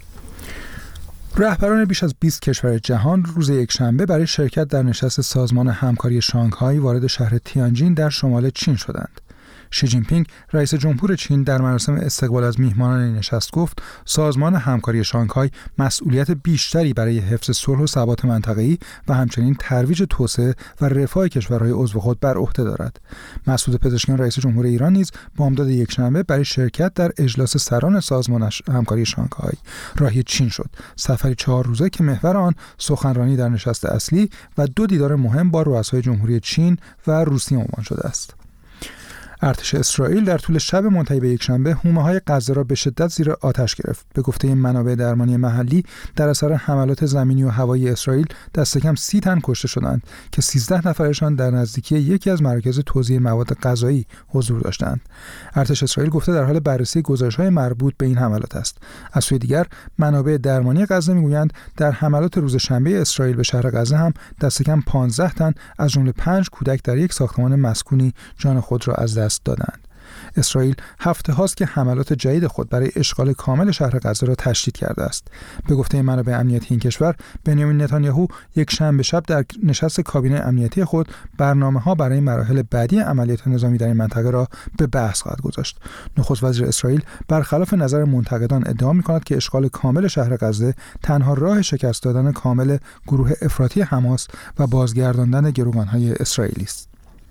B: رهبران بیش از 20 کشور جهان روز یکشنبه برای شرکت در نشست سازمان همکاری شانگهای وارد شهر تیانجین در شمال چین شدند. شی جین پینگ رئیس جمهور چین در مراسم استقبال از میهمانان این نشست گفت سازمان همکاری شانگهای مسئولیت بیشتری برای حفظ صلح و ثبات منطقه‌ای و همچنین ترویج توسعه و رفاه کشورهای عضو خود بر عهده دارد. مسعود پزشکیان رئیس جمهور ایران نیز بامداد یکشنبه برای شرکت در اجلاس سران سازمان همکاری شانگهای راهی چین شد. سفری 4 روزه که محور آن سخنرانی در نشست اصلی و 2 دیدار مهم با رؤسای جمهوری چین و روسیه عنوان شده است. ارتش اسرائیل در طول شب منتهی به یکشنبه حومه‌های غزه را به شدت زیر آتش گرفت. به گفته منابع درمانی محلی در اثر حملات زمینی و هوایی اسرائیل دست کم 30 تن کشته شدند که 13 نفرشان در نزدیکی یکی از مراکز توزیع مواد غذایی حضور داشتند. ارتش اسرائیل گفته در حال بررسی گزارش‌های مربوط به این حملات است. از سوی دیگر منابع درمانی غزه میگویند در حملات روز شنبه اسرائیل به شهر غزه هم دست کم 15 تن از جمله 5 کودک در یک ساختمان مسکونی جان خود را از دست دادند. اسرائیل هفته هاست که حملات جدید خود برای اشغال کامل شهر غزه را تشدید کرده است. به گفته منابع امنیتی این کشور، بنیامین نتانیاهو یک شنبه شب در نشست کابینه امنیتی خود برنامه‌ها برای مراحل بعدی عملیات نظامی در این منطقه را به بحث خواهد گذاشت. نخست وزیر اسرائیل برخلاف نظر منتقدان ادعا می‌کند که اشغال کامل شهر غزه تنها راه شکست دادن کامل گروه افراطی حماس و بازگرداندن گروگان‌های اسرائیلی است.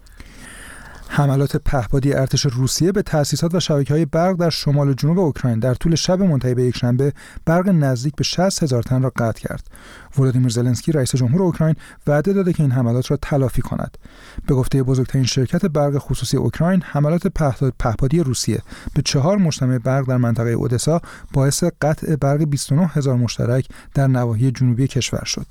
B: حملات پهپادی ارتش روسیه به تأسیسات و شبکه‌های برق در شمال و جنوب اوکراین در طول شب منتهی به یکشنبه برق نزدیک به 60,000 تن را قطع کرد. ولادیمیر زلنسکی رئیس جمهور اوکراین وعده داده که این حملات را تلافی کند. به گفته بزرگترین شرکت برق خصوصی اوکراین، حملات پهپادی روسیه به 4 مجتمع برق در منطقه اودسا باعث قطع برق 29,000 مشترک در نواحی جنوبی کشور شد.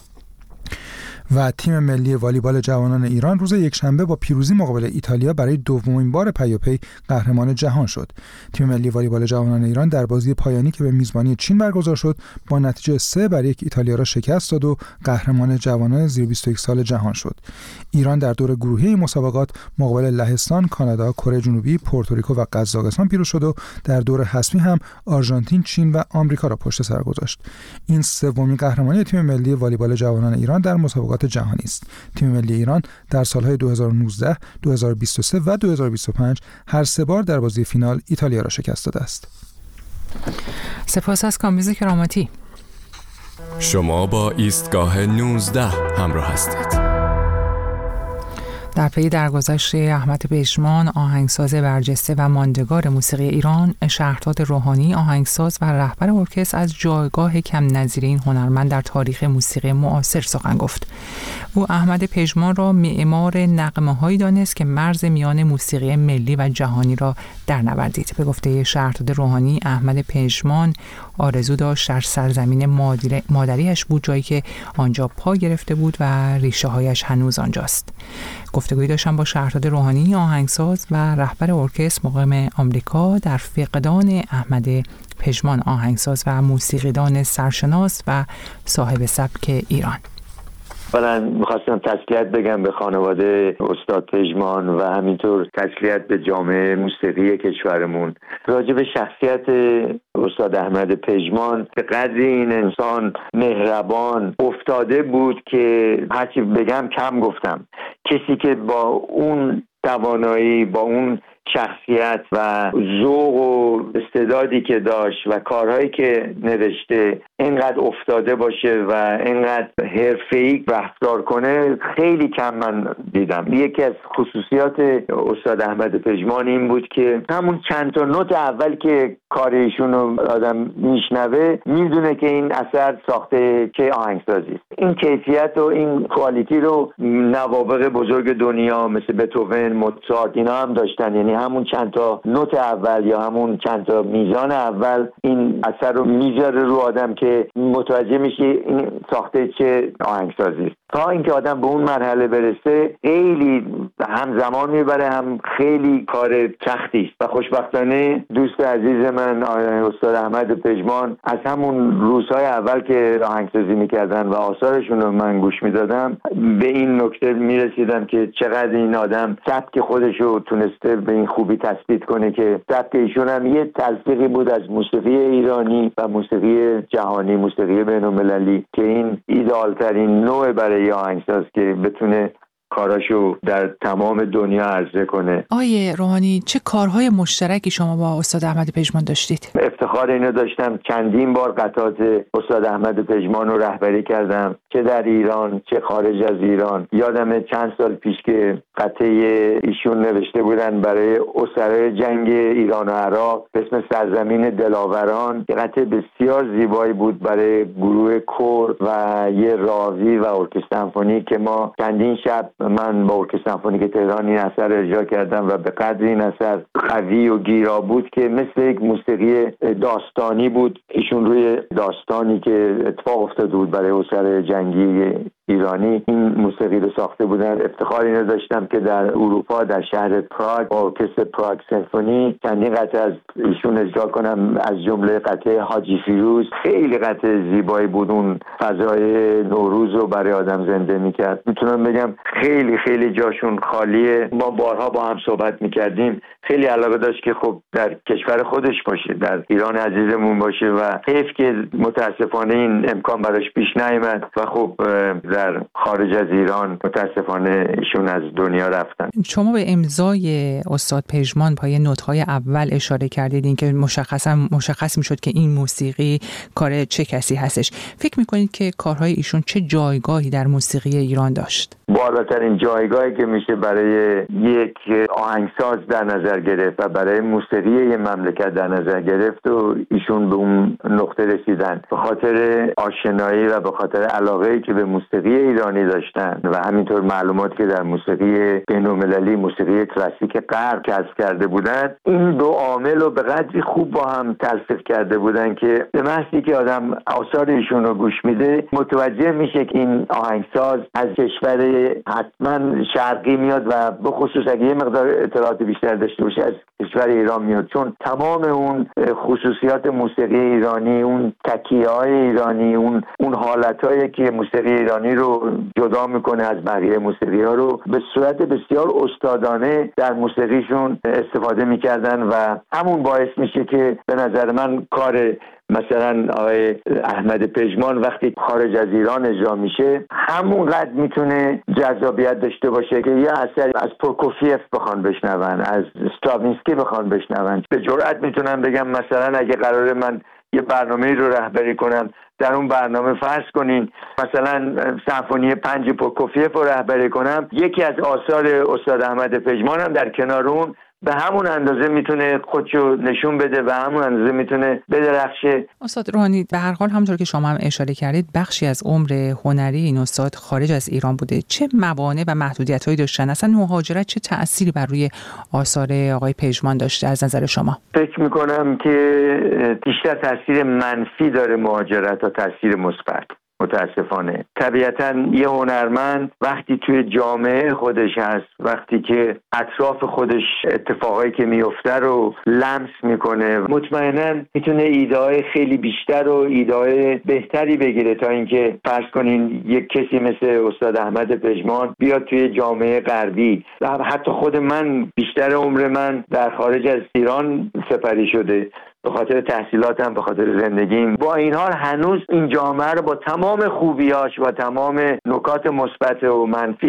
B: و تیم ملی والیبال جوانان ایران روز یکشنبه با پیروزی مقابل ایتالیا برای دومین بار پیاپی قهرمان جهان شد. تیم ملی والیبال جوانان ایران در بازی پایانی که به میزبانی چین برگزار شد با نتیجه 3-1 ایتالیا را شکست داد و قهرمان جوانان زیر 21 سال جهان شد. ایران در دور گروهی مسابقات مقابل لهستان، کانادا، کره جنوبی، پورتوریکو و قزاقستان پیروز شد و در دور حسمی هم آرژانتین، چین و آمریکا را پشت سر گذاشت. این سومین قهرمانی تیم ملی والیبال جوانان ایران در مسابقات جهانی است. تیم ملی ایران در سالهای 2019، 2023 و 2025 هر 3 بار در بازی فینال ایتالیا را شکست داده است.
A: سپاس از کامبیز کرامتی.
M: شما با ایستگاه 19 همراه هستید.
A: در پی درگذشت احمد پژمان، آهنگساز برجسته و ماندگار موسیقی ایران، شهرزاد روحانی، آهنگساز و رهبر ارکستر، از جایگاه کم نظیر این هنرمند در تاریخ موسیقی معاصر سخن گفت. او احمد پژمان را معمار نغمه‌هایی دانست که مرز میان موسیقی ملی و جهانی را درنوردید. به گفته شهرزاد روحانی، احمد پژمان آرزو داشت در سرزمین مادریش بود، جایی که آنجا پا گرفته بود و ریشه‌هایش هنوز آنجاست. گفتگویی داشتم با شهرزاد روحانی، آهنگساز و رهبر ارکستر مقیم آمریکا، در فقدان احمد پژمان، آهنگساز و موسیقیدان سرشناس و صاحب سبک ایران.
N: اولا میخواستم تسلیت بگم به خانواده استاد پژمان و همینطور تسلیت به جامعه موسیقی کشورمون. راجع به شخصیت استاد احمد پژمان، به قدری این انسان مهربان افتاده بود که هرچی بگم کم گفتم. کسی که با اون توانایی، با اون شخصیت و ذوق و استعدادی که داشت و کارهایی که نوشته اینقدر افتاده باشه و اینقدر حرفه‌ای رفتار کنه خیلی کم من دیدم. یکی از خصوصیات استاد احمد پژمان این بود که همون چند تا نوت اول که کار ایشون رو آدم میشنوه میدونه که این اثر ساخته چه آهنگسازی است. این کیفیت و این کوالیتی رو نوابغ بزرگ دنیا مثل بتوون، موزارت اینا هم داشتن. یعنی همون چند تا نوت اول یا همون چند تا میزان اول این اثر رو میذاره رو آدم که متوجه میشه این ساخته چه آهنگسازی است. تا اینکه آدم به اون مرحله برسه خیلی هم زمان میبره، هم خیلی کار سختی است. و خوشبختانه دوست عزیز من استاد احمد پژمان از همون روزهای اول که آهنگسازی میکردن و آثارشون رو من گوش میدادم به این نکته میرسیدم که چقدر این آدم سبک خودش رو تونسته به این خوبی تثبیت کنه که سبک ایشون هم یه تلفیقی بود از موسیقی ایرانی و موسیقی جهانی، موسیقی بین‌المللی، که این ایدئال ترین نوع برای آهنگساز که بتونه کاراشو در تمام دنیا عرضه کنه.
A: آیه روحانی، چه کارهای مشترکی شما با استاد احمد پژمان داشتید؟
N: افتخار اینو داشتم چندین بار قطعات استاد احمد پژمان رو رهبری کردم، چه در ایران چه خارج از ایران. یادمه چند سال پیش که قطعه ایشون نوشته بودن برای اسرای جنگ ایران و عراق به اسم سرزمین دلاوران، که قطعه بسیار زیبایی بود برای گروه کور و یه راوی و ارکستر سمفونی، که ما چندین شب من با ارکستر سمفونیک تهران این اثر اجرا کردم و به قدر این اثر قوی و گیرا بود که مثل یک موسیقی داستانی بود. ایشون روی داستانی که اتفاق افتاده بود برای اسرای جنگی ایرانی این موسیقی رو ساخته بودن. افتخار اینو داشتم که در اروپا در شهر پراگ با ارکستر پراگ سمفونی چندین قطعه از ایشون اجرا کنم، از جمله قطعه حاجی فیروز. خیلی قطعه زیبایی بود، اون فضای نوروز رو برای آدم زنده میکرد. میتونم بگم خیلی خیلی جاشون خالیه. ما بارها با هم صحبت میکردیم، خیلی علاقه داشت که خب در کشور خودش باشه، در ایران عزیزمون باشه و حیف که متاسفانه این امکان براش پیش نیامد و خب در خارج از ایران متاسفانه ایشون از دنیا رفتن.
A: شما به امضای استاد پژمان پای نوت‌های اول اشاره کردید، این که مشخص میشد که این موسیقی کار چه کسی هستش. فکر میکنید که کارهای ایشون چه جایگاهی در موسیقی ایران داشت؟
N: بالاترین جایگاهی که میشه برای یک آهنگساز در نظر گرفت و برای موسیقی یک مملکت در نظر گرفت و ایشون به اون نقطه رسیدن به خاطر آشنایی و به خاطر علاقه‌ای که به موسیقی ایرانی داشتن و همینطور معلوماتی که در موسیقی بین‌المللی، موسیقی کلاسیک غرب کسب کرده بودن. این دو عامل رو به قدری خوب با هم تلفیق کرده بودن که به محضی که آدم آثار ایشون رو گوش میده متوجه میشه که این آهنگساز از کشور حتما شرقی میاد و به خصوص اگه یه مقدار اطلاعات بیشتر داشته باشه از کشور ایران میاد، چون تمام اون خصوصیات موسیقی ایرانی، اون تکیه‌های ایرانی، اون حالتایی که موسیقی ایرانی رو جدا میکنه از بقیه موسیقی ها رو به صورت بسیار استادانه در موسیقیشون استفاده میکردن و همون باعث میشه که به نظر من کار مثلا آقای احمد پژمان وقتی خارج از ایران اجرا میشه همونقدر میتونه جذابیت داشته باشه که یه اثر از پروکوفیف بخوان بشنون، از استراوینسکی بخوان بشنون. به جرئت میتونم بگم مثلا اگه قراره من یه برنامه رو رهبری کنم، در اون برنامه فرض کنین مثلا سمفونی 5 پروکوفیف رو رهبری کنم، یکی از آثار استاد احمد پژمان هم در کنار اون به همون اندازه میتونه خودشو نشون بده و همون اندازه میتونه بدرخشه.
A: استاد روحانی، به هر حال همونطور که شما هم اشاره کردید بخشی از عمر هنری این استاد خارج از ایران بوده. چه موانع و محدودیت‌هایی داشتن؟ اصلا مهاجرت چه تأثیری بر روی آثار آقای پژمان داشته از نظر شما؟
N: فکر میکنم که بیشتر تاثیر منفی داره مهاجرت تا تاثیر مثبت. متاسفانه طبیعتاً یه هنرمند وقتی توی جامعه خودش هست، وقتی که اطراف خودش اتفاقایی که میفته رو لمس میکنه، مطمئناً میتونه ایده‌های خیلی بیشتر و ایده‌های بهتری بگیره تا اینکه فرض کنین یک کسی مثل استاد احمد پژمان بیاد توی جامعه غربی. حتی خود من بیشتر عمر من در خارج از ایران سپری شده به خاطر تحصیلاتم، به خاطر زندگیم. با این حال هنوز این جامعه رو با تمام خوبیاش و تمام نکات مثبت و منفیش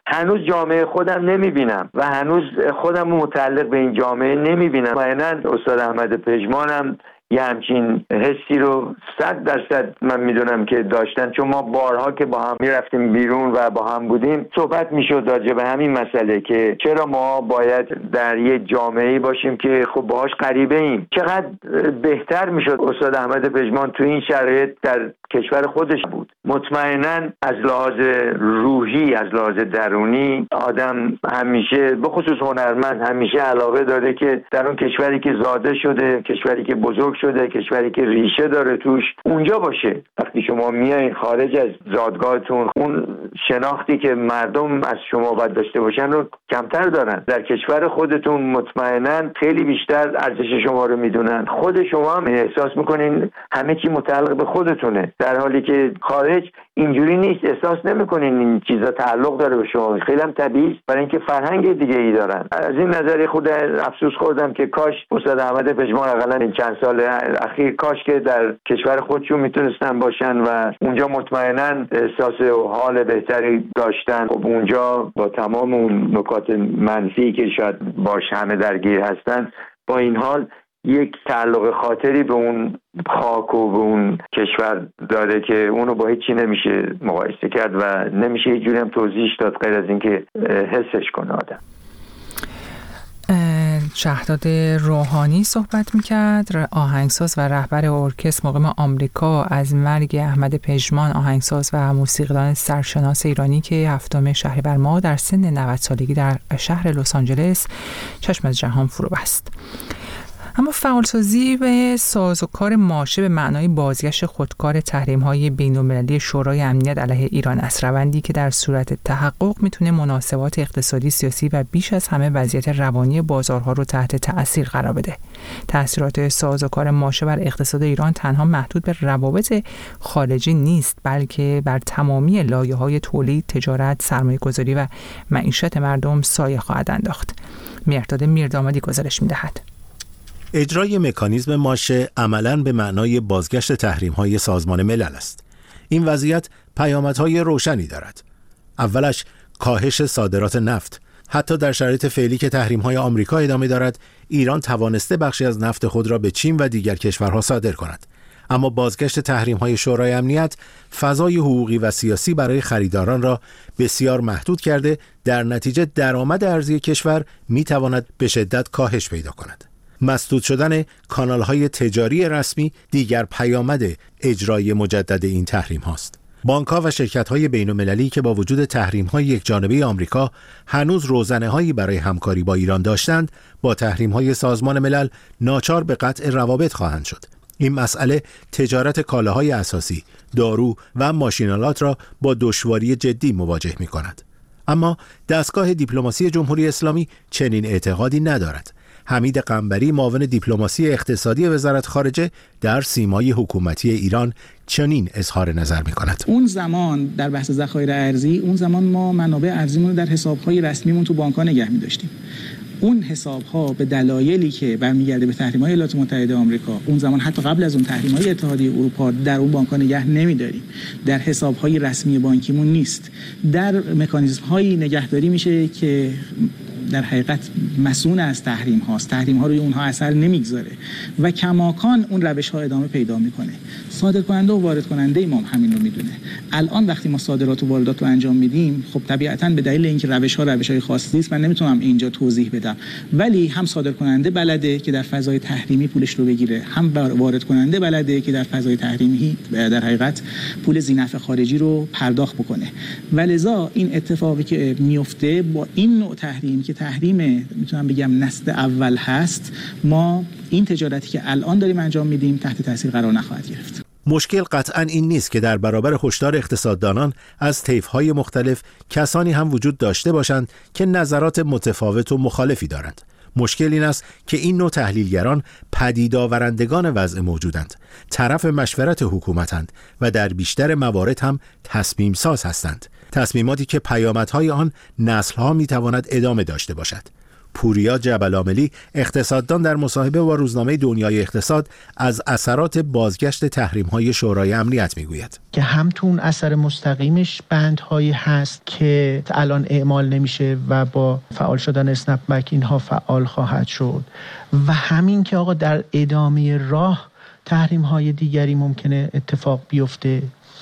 N: هنوز جامعه خودم نمیبینم و هنوز خودم متعلق به این جامعه نمیبینم. معنی استاد احمد پژمانم یه همچین حسی رو 100% من میدونم که داشتن، چون ما بارها که با هم میرفتیم بیرون و با هم بودیم صحبت میشد راجع به همین مسئله که چرا ما باید در یه جامعه‌ای باشیم که خب باهاش غریبه ایم. چقدر بهتر میشد استاد احمد پژمان تو این شرایط در کشور خودش بود. مطمئناً از لحاظ روحی، از لحاظ درونی آدم همیشه به خصوص هنرمند همیشه علاقه داره که در اون کشوری که زاده شده، کشوری که بزرگ شده، کشوری که ریشه داره توش اونجا باشه. وقتی شما میایین خارج از زادگاهتون اون شناختی که مردم از شما باید داشته باشن رو کمتر دارن. در کشور خودتون مطمئناً خیلی بیشتر ارزش شما رو میدونن. خود شما هم احساس میکنین همه چی متعلق به خودتونه، در حالی که خارج اینجوری نیست. احساس نمیکنین این چیزا تعلق داره به شما. خیلی هم طبیعیه برای اینکه فرهنگ دیگه ای دارن. از این نظر خود افسوس خوردم که کاش استاد احمد پژمان حداقل این چند سال اخیر کاش که در کشور خودشون میتونستن باشن و اونجا مطمئناً احساس و حال بهتری داشتن. خب اونجا با تمام اون نکات منفی که شاید باش همه درگیر هستن، با این حال یک تعلق خاطری به اون خاک و به اون کشور داره که اونو با هیچی نمیشه مقایسه کرد و نمیشه هیچ جوری هم توضیحش داد غیر از اینکه حسش کنه آدم.
A: شهرداد روحانی صحبت میکرد، آهنگساز و رهبر ارکستر مقیم آمریکا، از مرگ احمد پژمان، آهنگساز و موسیقیدان سرشناس ایرانی که 7 شهریور ماه در سن 90 سالگی در شهر لس آنجلس چشم از جهان فرو بست. اما فعالسازی و سازوکار ماشه به معنای بازگشت خودکار تحریم‌های بین‌المللی شورای امنیت علیه ایران است، روندی که در صورت تحقق میتونه مناسبات اقتصادی، سیاسی و بیش از همه وضعیت روانی بازارها رو تحت تأثیر قرار بده. تأثیرات سازوکار ماشه بر اقتصاد ایران تنها محدود به روابط خارجی نیست، بلکه بر تمامی لایه‌های تولید، تجارت، سرمایه‌گذاری و معیشت مردم سایه خواهد انداخت. مهرداد میردامادی گزارش می‌دهد.
F: اجرای مکانیزم ماشه عملاً به معنای بازگشت تحریم‌های سازمان ملل است. این وضعیت پیامدهای روشنی دارد. اولش کاهش صادرات نفت. حتی در شرایط فعلی که تحریم‌های آمریکا ادامه دارد، ایران توانسته بخشی از نفت خود را به چین و دیگر کشورها صادر کند. اما بازگشت تحریم‌های شورای امنیت فضای حقوقی و سیاسی برای خریداران را بسیار محدود کرده، در نتیجه درآمد ارزی کشور می‌تواند به شدت کاهش پیدا کند. مسدود شدن کانال‌های تجاری رسمی دیگر پیامد اجرای مجدد این تحریم هاست. بانک‌ها و شرکت‌های بین‌المللی که با وجود تحریم‌های یکجانبه آمریکا هنوز روزنه‌هایی برای همکاری با ایران داشتند، با تحریم‌های سازمان ملل ناچار به قطع روابط خواهند شد. این مسئله تجارت کالاهای اساسی، دارو و ماشین‌آلات را با دشواری جدی مواجه می‌کند. اما دستگاه دیپلماسی جمهوری اسلامی چنین اعتقادی ندارد. حمید قنبری، معاون دیپلماسی اقتصادی وزارت خارجه، در سیمای حکومتی ایران چنین اظهار نظر می‌کند.
O: اون زمان در بحث ذخایر ارزی، اون زمان ما منابع ارزیمون رو در حساب‌های رسمیمون تو بانک‌ها نگه می‌داشتیم. اون حساب‌ها به دلایلی که برمیگرده به تحریم‌های ایالات متحده آمریکا، اون زمان حتی قبل از اون تحریم‌های اتحادیه اروپا، در اون بانک‌ها نگه نمی‌داریم. در حساب‌های رسمی بانکیمون نیست. در مکانیزم‌هایی نگهداری میشه که در حقیقت مسئول از تحریم هاست. تحریم ها روی اونها اثر نمیگذاره و کماکان اون روش ها ادامه پیدا میکنه. صادر کننده و وارد کننده ما همین رو میدونه. الان وقتی ما صادرات و واردات رو انجام میدیم، خب طبیعتاً به دلیل اینکه روش های خاصی است، من نمیتونم اینجا توضیح بدم، ولی هم صادر کننده بلده که در فضای تحریمی پولش رو بگیره، هم وارد کننده بلده که در فضای تحریمی در حقیقت پول ذینفع خارجی رو پرداخت بکنه. ولذا این اتفاقی که میفته با این نوع تحریم که تحریم میتونم بگم نسل اول هست، ما این تجارتی که الان داریم انجام میدیم تحت تاثیر قرار نخواهد گرفت.
F: مشکل قطعاً این نیست که در برابر هشدار اقتصاددانان از طیف‌های مختلف کسانی هم وجود داشته باشند که نظرات متفاوت و مخالفی دارند. مشکل این است که این نوع تحلیلگران پدید آورندگان وضع موجودند، طرف مشورت حکومتند و در بیشتر موارد هم تصمیم ساز هستند. تصمیماتی که پیامدهای آن نسل‌ها می‌تواند ادامه داشته باشد. پوریا جبل‌عاملی اقتصاددان در مصاحبه با روزنامه دنیای اقتصاد از اثرات بازگشت تحریم‌های شورای امنیت میگوید
P: که هم تو اون اثر مستقیمش بندهایی هست که الان اعمال نمیشه و با فعال شدن اسنپ بک اینها فعال خواهد شد و همین که آقا در ادامه راه تحریم‌های دیگری ممکنه اتفاق بیفته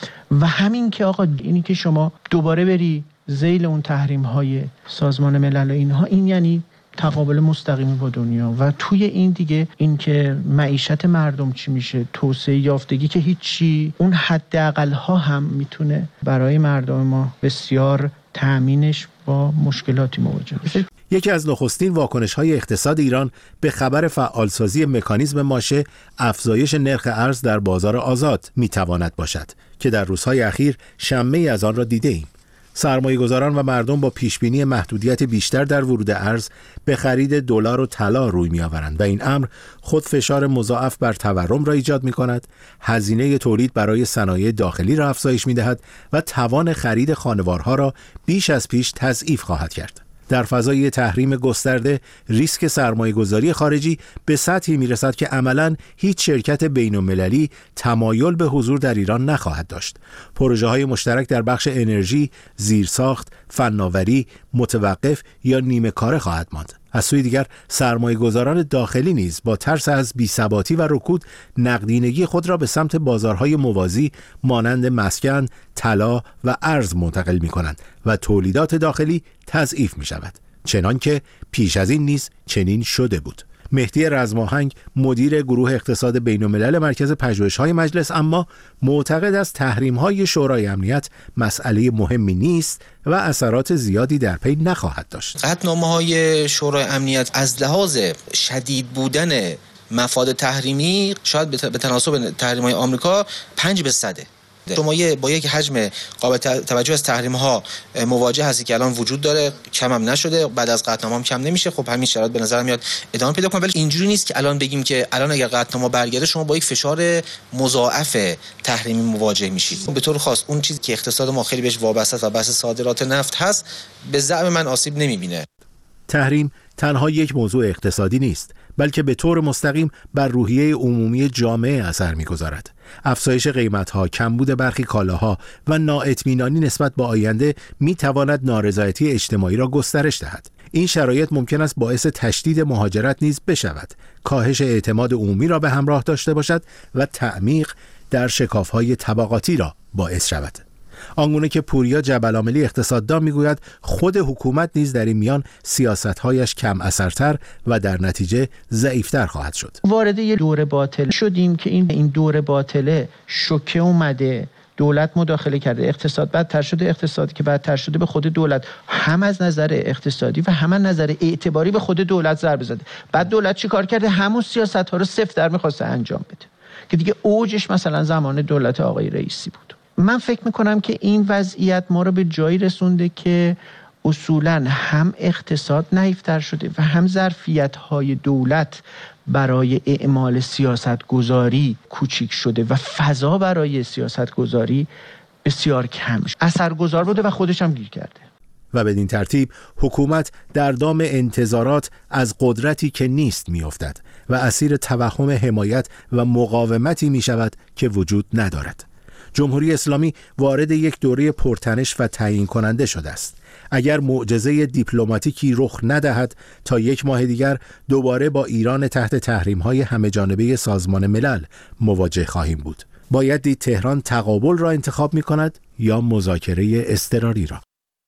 P: و همین که آقا اینی که شما دوباره بری ذیل اون تحریم‌های سازمان ملل و اینها، این یعنی تقابل مستقیمی با دنیا و توی این دیگه این که معیشت مردم چی میشه، توسعه یافتگی که هیچی، اون حداقل‌ها هم میتونه برای مردم ما بسیار تأمینش با مشکلاتی مواجه بشه.
F: یکی از نخستین واکنش‌های اقتصاد ایران به خبر فعالسازی مکانیزم ماشه افزایش نرخ ارز در بازار آزاد میتواند باشد که در روزهای اخیر شمه‌ای از آن را دیده‌ایم. سرمایه‌گذاران و مردم با پیشبینی محدودیت بیشتر در ورود ارز به خرید دلار و طلا روی می‌آورند و این امر خود فشار مضاعف بر تورم را ایجاد می‌کند، هزینه تولید برای صنایع داخلی را افزایش می‌دهد و توان خرید خانوارها را بیش از پیش تضعیف خواهد کرد. در فضای تحریم گسترده ریسک سرمایه‌گذاری خارجی به سطحی میرسد که عملاً هیچ شرکت بین‌المللی تمایل به حضور در ایران نخواهد داشت. پروژه‌های مشترک در بخش انرژی، زیرساخت، فناوری متوقف یا نیمه کاره خواهد ماند. از سوی دیگر سرمایه‌گذاران داخلی نیز با ترس از بی‌ثباتی و رکود نقدینگی خود را به سمت بازارهای موازی مانند مسکن، طلا و ارز منتقل می‌کنند و تولیدات داخلی تضعیف می‌شود. چنان که پیش از این نیز چنین شده بود. مهدی رزماهنگ مدیر گروه اقتصاد بین‌الملل مرکز پژوهش‌های مجلس اما معتقد است تحریم‌های شورای امنیت مسئله مهمی نیست و اثرات زیادی در پی نخواهد داشت.
Q: قطعنامه‌های شورای امنیت از لحاظ شدید بودن مفاد تحریمی شاید به تناسب تحریم‌های آمریکا 5 به 100. شما با یک حجم قابل توجه از تحریم‌ها مواجه هستی که الان وجود داره، کم هم نشده، بعد از قطعنامه هم کم نمیشه. خب همین شرایط به نظر میاد ادامه پیدا کنه، ولی اینجوری نیست که الان بگیم که الان اگر قطعنامه برگرده شما با یک فشار مضاعف تحریمی مواجه میشید. به طور خاص اون چیزی که اقتصاد ما خیلی بهش وابسته است و بحث صادرات نفت هست، به زعم من آسیب نمیبینه.
F: تحریم تنها یک موضوع اقتصادی نیست، بلکه به طور مستقیم بر روحیه عمومی جامعه اثر می‌گذارد. افزایش قیمت‌ها، کمبود برخی کالاها و نااطمینانی نسبت به آینده می‌تواند نارضایتی اجتماعی را گسترش دهد. این شرایط ممکن است باعث تشدید مهاجرت نیز بشود، کاهش اعتماد عمومی را به همراه داشته باشد و تعمیق در شکاف‌های طبقاتی را باعث شود. آنگونه که پوریا جبل‌عاملی اقتصاددان میگوید خود حکومت نیز در این میان سیاست‌هایش کم اثرتر و در نتیجه ضعیفتر خواهد شد.
P: وارد یه دوره باطل شدیم که این دوره باطله شوکه اومده، دولت مداخله کرده، اقتصاد بدتر شده، اقتصادی که بدتر شده به خود دولت هم از نظر اقتصادی و هم از نظر اعتباری به خود دولت ضربه زده. بعد دولت چی کار کرده؟ همون سیاست‌ها رو صفر در می‌خواسته انجام بده که دیگه اوجش مثلا زمان دولت آقای رئیسی بود. من فکر میکنم که این وضعیت ما رو به جایی رسونده که اصولاً هم اقتصاد ضعیف‌تر شده و هم ظرفیت‌های دولت برای اعمال سیاست‌گذاری کوچیک شده و فضا برای سیاست‌گذاری بسیار کم شده. اثرگذار بوده و خودش هم گیر کرده.
F: و بدین ترتیب حکومت در دام انتظارات از قدرتی که نیست می‌افتد و اسیر توهم حمایت و مقاومتی می‌شود که وجود ندارد. جمهوری اسلامی وارد یک دوره پرتنش و تعیین کننده شده است. اگر معجزه دیپلماتیکی رخ ندهد تا 1 ماه دیگر دوباره با ایران تحت تحریم‌های همه‌جانبه سازمان ملل مواجه خواهیم بود. باید دید تهران تقابل را انتخاب می‌کند یا مذاکره اضطراری را.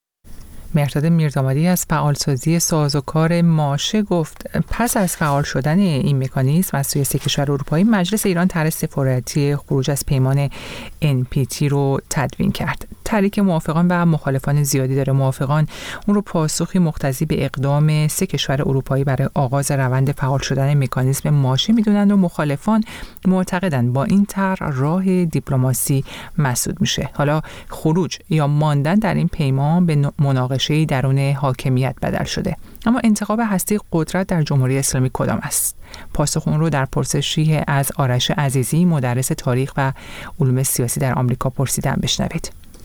A: مهرداد میردامادی از فعالسازی سازوکار ماشه گفت پس از فعال شدن این مکانیزم از سوی 3 کشور اروپایی مجلس ایران طرح سفارتی خروج از پیمان NPT رو تدوین کرد. طرحی که موافقان و مخالفان زیادی داره. موافقان اون رو پاسخی مقتضی به اقدام 3 کشور اروپایی برای آغاز روند فعال شدن مکانیزم ماشه میدونن و مخالفان معتقدن با این طرح راه دیپلماسی مسدود میشه. حالا خروج یا ماندن در این پیمان به مناقشه درون حاکمیت بدل شده. اما انتخاب هسته قدرت در جمهوری اسلامی کدام است؟ پاسخ اون رو در پرسشی از آرش عزیزی مدرس تاریخ و علوم سیاسی در آمریکا پرسیدم. بشنوید.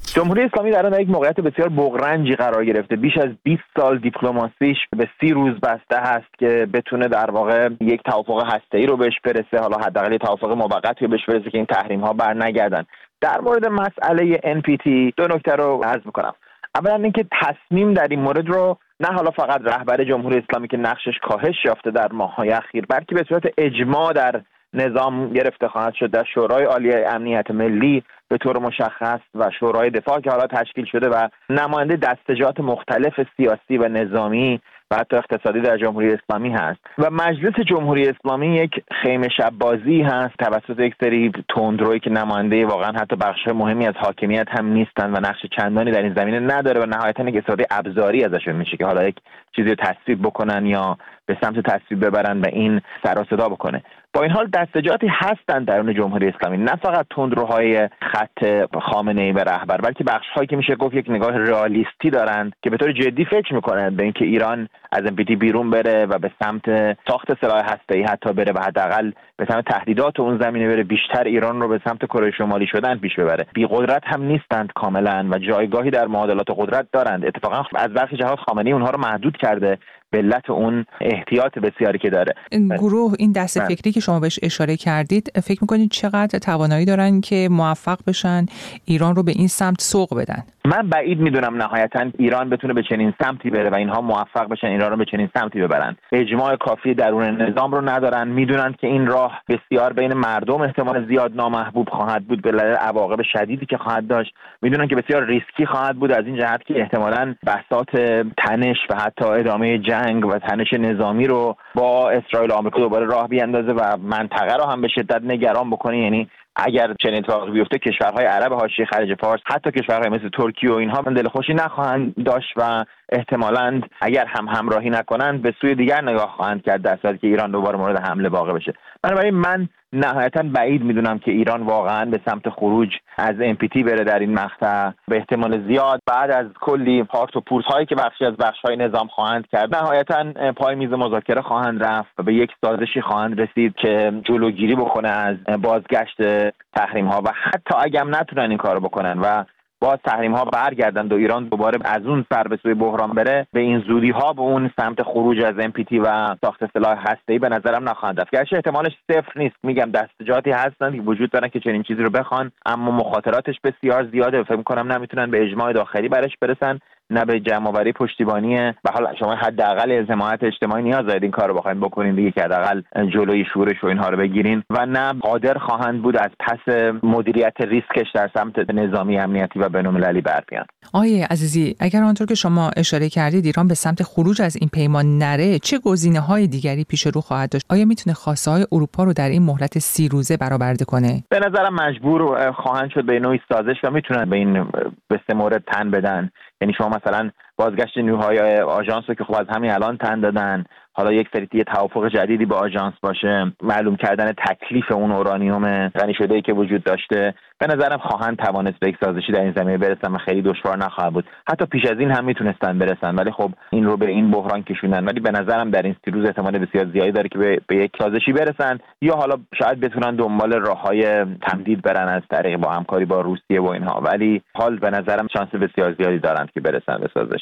R: جمهوری اسلامی در یک موقعیت بسیار بغرنجی قرار گرفته. بیش از 20 سال دیپلماسیش به 30 روز بسته هست که بتونه در واقع یک توافق هسته‌ای رو بهش برسه، حالا حداقل توافق موقتی رو بهش برسه که این تحریم‌ها برنگردن. در مورد مسئله NPT 2 نکته رو عرض می‌کنم. اولا اینکه تصمیم در این مورد رو نه حالا فقط رهبر جمهوری اسلامی که نقشش کاهش یافته در ماه‌های اخیر، بلکه به صورت اجماع در نظام گرفته خواهد شد در شورای عالی امنیت ملی به طور مشخص و شورای دفاع که حالا تشکیل شده و نماینده دستجات مختلف سیاسی و نظامی و حتی اقتصادی در جمهوری اسلامی هست و مجلس جمهوری اسلامی یک خیمه شب بازی هست توسط یک سری تندرویی که نماینده واقعا حتی بخش مهمی از حاکمیت هم نیستن و نقش چندانی در این زمینه نداره و نهایتا یک استفاده ابزاری ازشون میشه که حالا یک چیزی رو تصویب بکنن یا به سمت تصویب ببرن و این سر و صدا بکنه. با این حال دستجاتی هستند درون جمهوری اسلامی، نه فقط تندروهای خط خامنه‌ای و رهبر، بلکه بخش‌هایی که میشه گفت یک نگاه رئالیستی دارند که به طور جدی فکر میکنند به اینکه ایران از NPT بیرون بره و به سمت ساخت سلاح هسته‌ای حتی بره و حداقل به سمت تهدیدات اون زمینه بره، بیشتر ایران رو به سمت کره شمالی شدن پیش ببره. بی قدرت هم نیستند کاملا و جایگاهی در معادلات قدرت دارند. اتفاقا از برخی جهات خامنه‌ای اونها رو محدود کرده به علت اون احتیاط بسیاری که داره.
A: گروه این دست فکری که شما بهش اشاره کردید فکر می‌کنید چقدر توانایی دارن که موفق بشن ایران رو به این سمت سوق بدن؟
R: من بعید میدونم نهایتاً ایران بتونه به چنین سمتی بره و اینها موفق بشن ایران رو به چنین سمتی ببرن. اجماع کافی درون نظام رو ندارن، میدونن که این راه بسیار بین مردم احتمال زیاد نامحبوب خواهد بود به دلیل عواقب شدیدی که خواهد داشت، میدونن که بسیار ریسکی خواهد بود از این جهت که احتمالاً بساط تنش و حتی ادامه جنگ و تنش نظامی رو با اسرائیل و آمریکا دوباره راه بیاندازه و منطقه رو هم به شدت نگران بکنه. یعنی اگر چنین اتفاقی بیفته کشورهای عرب حاشیه خلیج فارس، حتی کشورهای مثل ترکیه و اینها دلخوشی نخواهند داشت و احتمالاً اگر هم همراهی نکنند به سوی دیگر نگاه خواهند کرد در صورتی که ایران دوباره مورد حمله واقع بشه. بنابراین من نهایتاً بعید میدونم که ایران واقعاً به سمت خروج از NPT بره در این مقطع. به احتمال زیاد بعد از کلی پارت و پورت هایی که بخشی از بخش‌های نظام خواهند کرد، نهایتاً پای میز مذاکره خواهند رفت و به یک سازشی خواهند رسید که جلوگیری بکنه از بازگشت تحریم ها و حتی اگه هم نتونن این کارو بکنن و باز تحریم ها برگردند و ایران دوباره از اون سر به سوی بحران بره، به این زودی ها به اون سمت خروج از NPT و ساخت سلاح هسته‌ای به نظرم نخواهند رفت. گرچه احتمالش صفر نیست، میگم دستجاتی هستند که وجود دارن که چنین چیزی رو بخوان، اما مخاطراتش بسیار زیاده و فکر می‌کنم نمیتونن به اجماع داخلی برش برسن، نه به جمع‌آوری پشتیبانی و حالا شما حداقل حمایت اجتماعی نیاز دارید این کارو بخواید بکنین دیگه که حداقل جلوی شورش و اینها رو بگیرین و نه قادر خواهند بود از پس مدیریت ریسکش در سمت نظامی امنیتی و بین‌المللی بر بیان.
A: آقای عزیزی، اگر آنطور که شما اشاره کردید ایران به سمت خروج از این پیمان نره، چه گزینه‌های دیگری پیش رو خواهد داشت؟ آیا میتونه خواسته‌های اروپا رو در این مهلت 30 روزه برآورده کنه؟
R: به نظرم مجبور خواهند شد به نوعی سازش و میتونن به این به سه مورد تن بدن. یعنی شما مثلا بازگشت نیروهای آژانس رو که خب از همین الان تن دادن، حالا یک سری یه توافق جدیدی با آژانس باشه، معلوم کردن تکلیف اون اورانیوم غنی شده‌ای که وجود داشته، به نظرم خواهند توانست به یک سازشی در این زمینه برسن و خیلی دشوار نخواهد بود. حتی پیش از این هم میتونستن برسن ولی خب این رو به این بحران کشوندن. ولی به نظرم در این 30 روز احتمال بسیار زیادی داره که به یک سازشی برسن یا حالا شاید بتونن دنبال راههای تمدید برن از طریق با همکاری با روسیه و اینها، ولی حال به نظرم شانس بسیار زیادی دارند که برسن به سازش.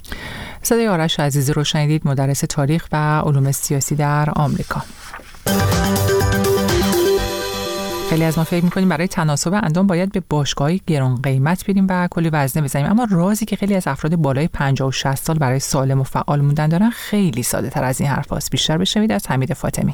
A: صدای آرش عزیزی رو شنیدید، مدرس تاریخ و علوم سیاسی در آمریکا. خیلی از ما فکر می‌کنیم برای تناسب اندام باید به باشگاه‌های گران قیمت بریم و کلی وزنه بزنیم، اما رازی که خیلی از افراد بالای 50 و 60 سال برای سالم و فعال موندن دارن خیلی ساده‌تر از این حرفاست. بیشتر بشنوید از حمید فاطمی.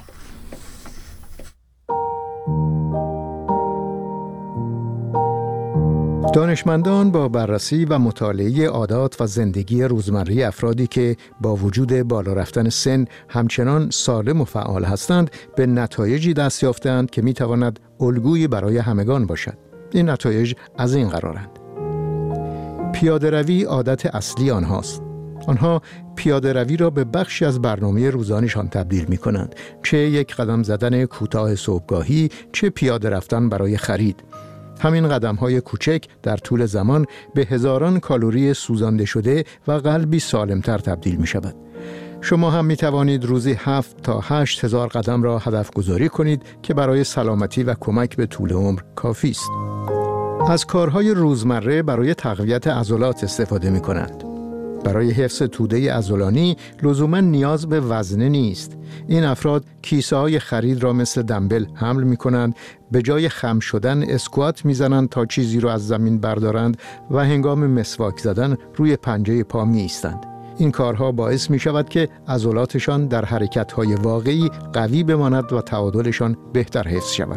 S: دانشمندان با بررسی و مطالعه عادات و زندگی روزمره افرادی که با وجود بالا رفتن سن همچنان سالم و فعال هستند به نتایجی دست یافتند که میتواند الگویی برای همگان باشد. این نتایج از این قرارند: پیاده روی عادت اصلی آنهاست. آنها پیاده روی را به بخشی از برنامه روزانشان تبدیل می کنند، چه یک قدم زدن کوتاه صبحگاهی، چه پیاده رفتن برای خرید. همین قدم‌های کوچک در طول زمان به هزاران کالری سوزانده شده و قلبی سالمتر تبدیل می شود. شما هم می توانید روزی 7 تا 8 هزار قدم را هدف گذاری کنید که برای سلامتی و کمک به طول عمر کافی است. از کارهای روزمره برای تقویت عضلات استفاده می کنند. برای حفظ توده عضلانی لزوما نیاز به وزنه نیست. این افراد کیسه های خرید را مثل دمبل حمل می کنند، به جای خم شدن اسکوات می زنند تا چیزی را از زمین بردارند و هنگام مسواک زدن روی پنجه پا می ایستند. این کارها باعث می شود که عضلاتشان در حرکت‌های واقعی قوی بماند و تعادلشان بهتر حفظ شود.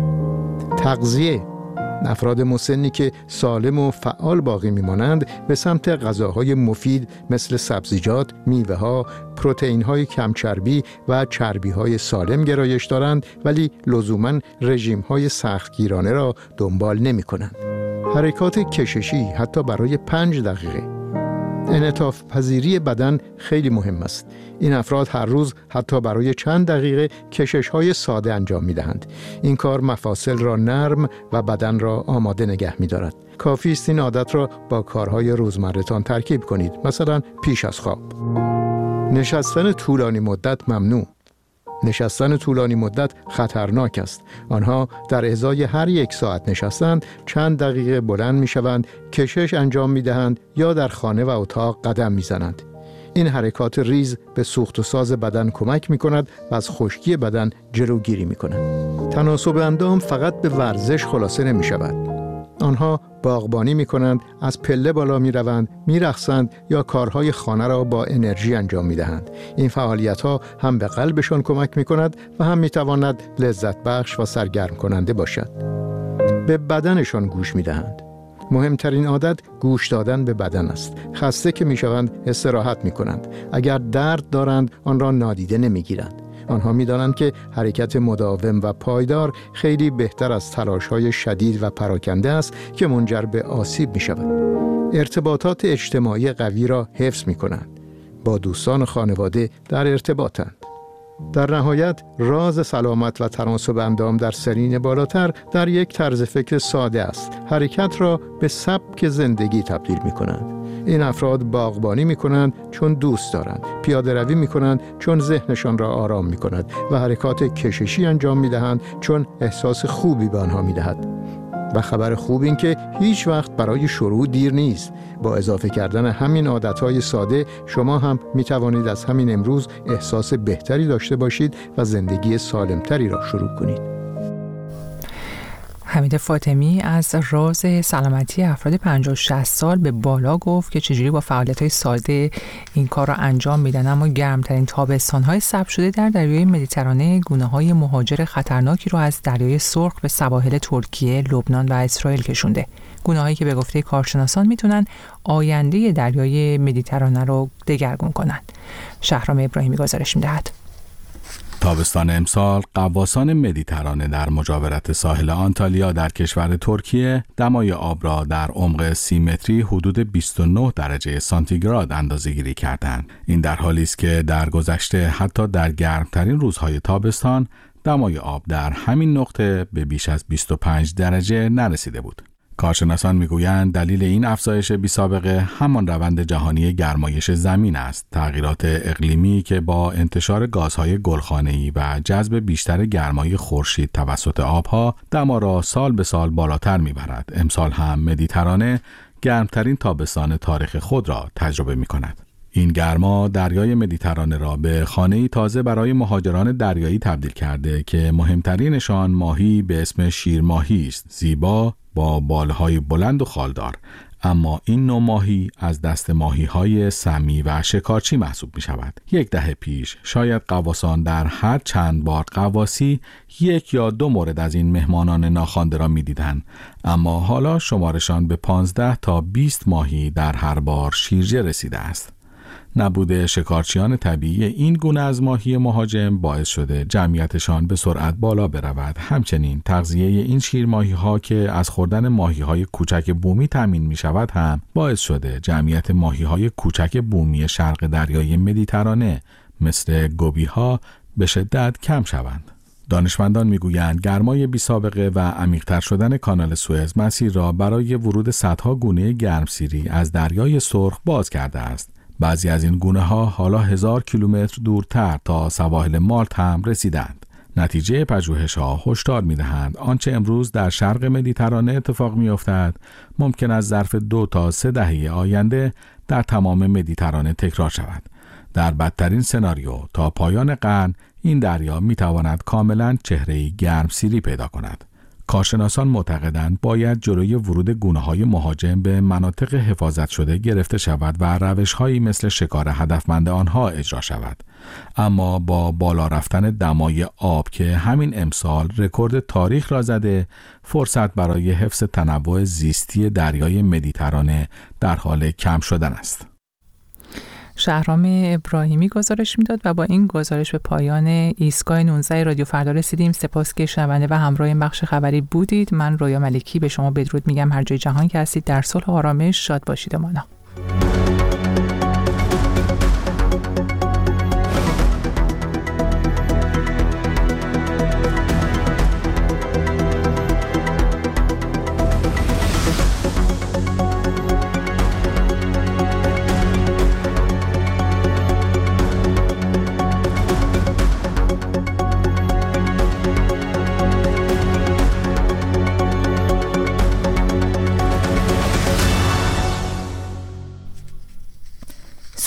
S: تغذیه: افراد مسنی که سالم و فعال باقی میمانند به سمت غذاهای مفید مثل سبزیجات، میوه‌ها، پروتئین‌های کم چربی و چربی‌های سالم گرایش دارند، ولی لزوماً رژیم‌های سختگیرانه را دنبال نمی‌کنند. حرکات کششی حتی برای 5 دقیقه. انعطاف پذیری بدن خیلی مهم است. این افراد هر روز حتی برای چند دقیقه کشش‌های ساده انجام می‌دهند. این کار مفاصل را نرم و بدن را آماده نگه می‌دارد. کافی است این عادت را با کارهای روزمره‌تان ترکیب کنید. مثلا پیش از خواب. نشستن طولانی مدت ممنوع. نشستن طولانی مدت خطرناک است. آنها در ازای هر 1 ساعت نشستند چند دقیقه بلند می‌شوند، کشش انجام می‌دهند یا در خانه و اتاق قدم می‌زنند. این حرکات ریز به سوخت و ساز بدن کمک می‌کند و از خشکی بدن جلوگیری می‌کند. تناسب اندام فقط به ورزش خلاصه نمی‌شود. آنها باغبانی می‌کنند، از پله بالا می‌روند، می‌رقصند یا کارهای خانه را با انرژی انجام می‌دهند. این فعالیت‌ها هم به قلبشان کمک می‌کند و هم می‌تواند لذت بخش و سرگرم کننده باشد. به بدنشان گوش می‌دهند. مهمترین عادت گوش دادن به بدن است. خسته که می‌شوند استراحت می‌کنند. اگر درد دارند آن را نادیده نمی‌گیرند. آنها می‌دانند که حرکت مداوم و پایدار خیلی بهتر از تلاش‌های شدید و پراکنده است که منجر به آسیب می‌شود. ارتباطات اجتماعی قوی را حفظ می‌کنند. با دوستان و خانواده در ارتباطند. در نهایت راز سلامت و تناسب اندام در سنین بالاتر در یک طرز فکر ساده است. حرکت را به سبک زندگی تبدیل می‌کنند. این افراد باغبانی می‌کنند چون دوست دارند، پیاده‌روی می‌کنند چون ذهنشان را آرام می‌کند و حرکات کششی انجام می‌دهند چون احساس خوبی به آنها می‌دهد. و خبر خوب این که هیچ وقت برای شروع دیر نیست. با اضافه کردن همین عادتهای ساده شما هم می توانید از همین امروز احساس بهتری داشته باشید و زندگی سالمتری را شروع کنید.
A: حمید فاطمی از راز سلامتی افراد 50-60 سال به بالا گفت که چجوری با فعالیت‌های ساده این کار را انجام میدن، اما گرمترین تابستان‌های ثبت شده در دریای مدیترانه گونه‌های مهاجر خطرناکی رو از دریای سرخ به سواحل ترکیه، لبنان و اسرائیل کشونده. گونه‌هایی که به گفته کارشناسان میتونن آینده دریای مدیترانه رو دگرگون کنن. شهرام ابراهیمی گزارش میدهد.
T: تابستان امسال غواصان مدیترانه در مجاورت ساحل آنتالیا در کشور ترکیه دمای آب را در عمق 30 متری حدود 29 درجه سانتیگراد اندازه‌گیری کردند. این در حالی است که در گذشته حتی در گرمترین روزهای تابستان دمای آب در همین نقطه به بیش از 25 درجه نرسیده بود. کارشناسان میگویند دلیل این افزایش بی‌سابقه همان روند جهانی گرمایش زمین است. تغییرات اقلیمی که با انتشار گازهای گلخانه‌ای و جذب بیشتر گرمای خورشید توسط آبها دما را سال به سال بالاتر میبرد. امسال هم مدیترانه گرمترین تابستان تاریخ خود را تجربه میکند. این گرما دریای مدیترانه را به خانه‌ای تازه برای مهاجران دریایی تبدیل کرده که مهمترینشان ماهی به اسم شیرماهی است. زیبا با بالهای بلند و خالدار، اما این نوع ماهی از دست ماهی‌های سمی و شکارچی محسوب می‌شود. 10 دهه پیش شاید غواصان در هر چند بار غواصی 1 یا 2 مورد از این مهمانان ناخوانده را می‌دیدند، اما حالا شمارشان به 15 تا 20 ماهی در هر بار شیرجه رسیده است. نبود شکارچیان طبیعی این گونه از ماهی مهاجم باعث شده جمعیتشان به سرعت بالا برود. همچنین تغذیه این شیرماهی‌ها که از خوردن ماهی‌های کوچک بومی تامین می‌شود هم باعث شده جمعیت ماهی‌های کوچک بومی شرق دریای مدیترانه مثل گوبی‌ها به شدت کم شوند. دانشمندان میگویند گرمای بی‌سابقه و عمیق‌تر شدن کانال سوئز مسیر را برای ورود صدها گونه گرمسیری از دریای سرخ باز کرده است. بعضی از این گونه ها حالا 1000 کیلومتر دورتر تا سواحل مالت هم رسیدند. نتیجه پژوهش‌ها هشدار می‌دهند آنچه امروز در شرق مدیترانه اتفاق می‌افتد ممکن است ظرف 2 تا 3 دهه آینده در تمام مدیترانه تکرار شود. در بدترین سناریو تا پایان قرن این دریا می‌تواند کاملاً چهره‌ای گرمسیری پیدا کند. کارشناسان معتقدند باید جلوی ورود گونه‌های مهاجم به مناطق حفاظت شده گرفته شود و روش‌هایی مثل شکار هدفمند آنها اجرا شود. اما با بالا رفتن دمای آب که همین امسال رکورد تاریخ را زده، فرصت برای حفظ تنوع زیستی دریای مدیترانه در حال کم شدن است.
A: شهرام ابراهیمی گزارش میداد و با این گزارش به پایان ایستگاه 19 رادیو فردا رسیدیم. سپاس که شنونده و همراه این بخش خبری بودید. من رویا ملکی به شما بدرود میگم. هر جای جهان که هستید در صلح و آرامش شاد باشید و مانا.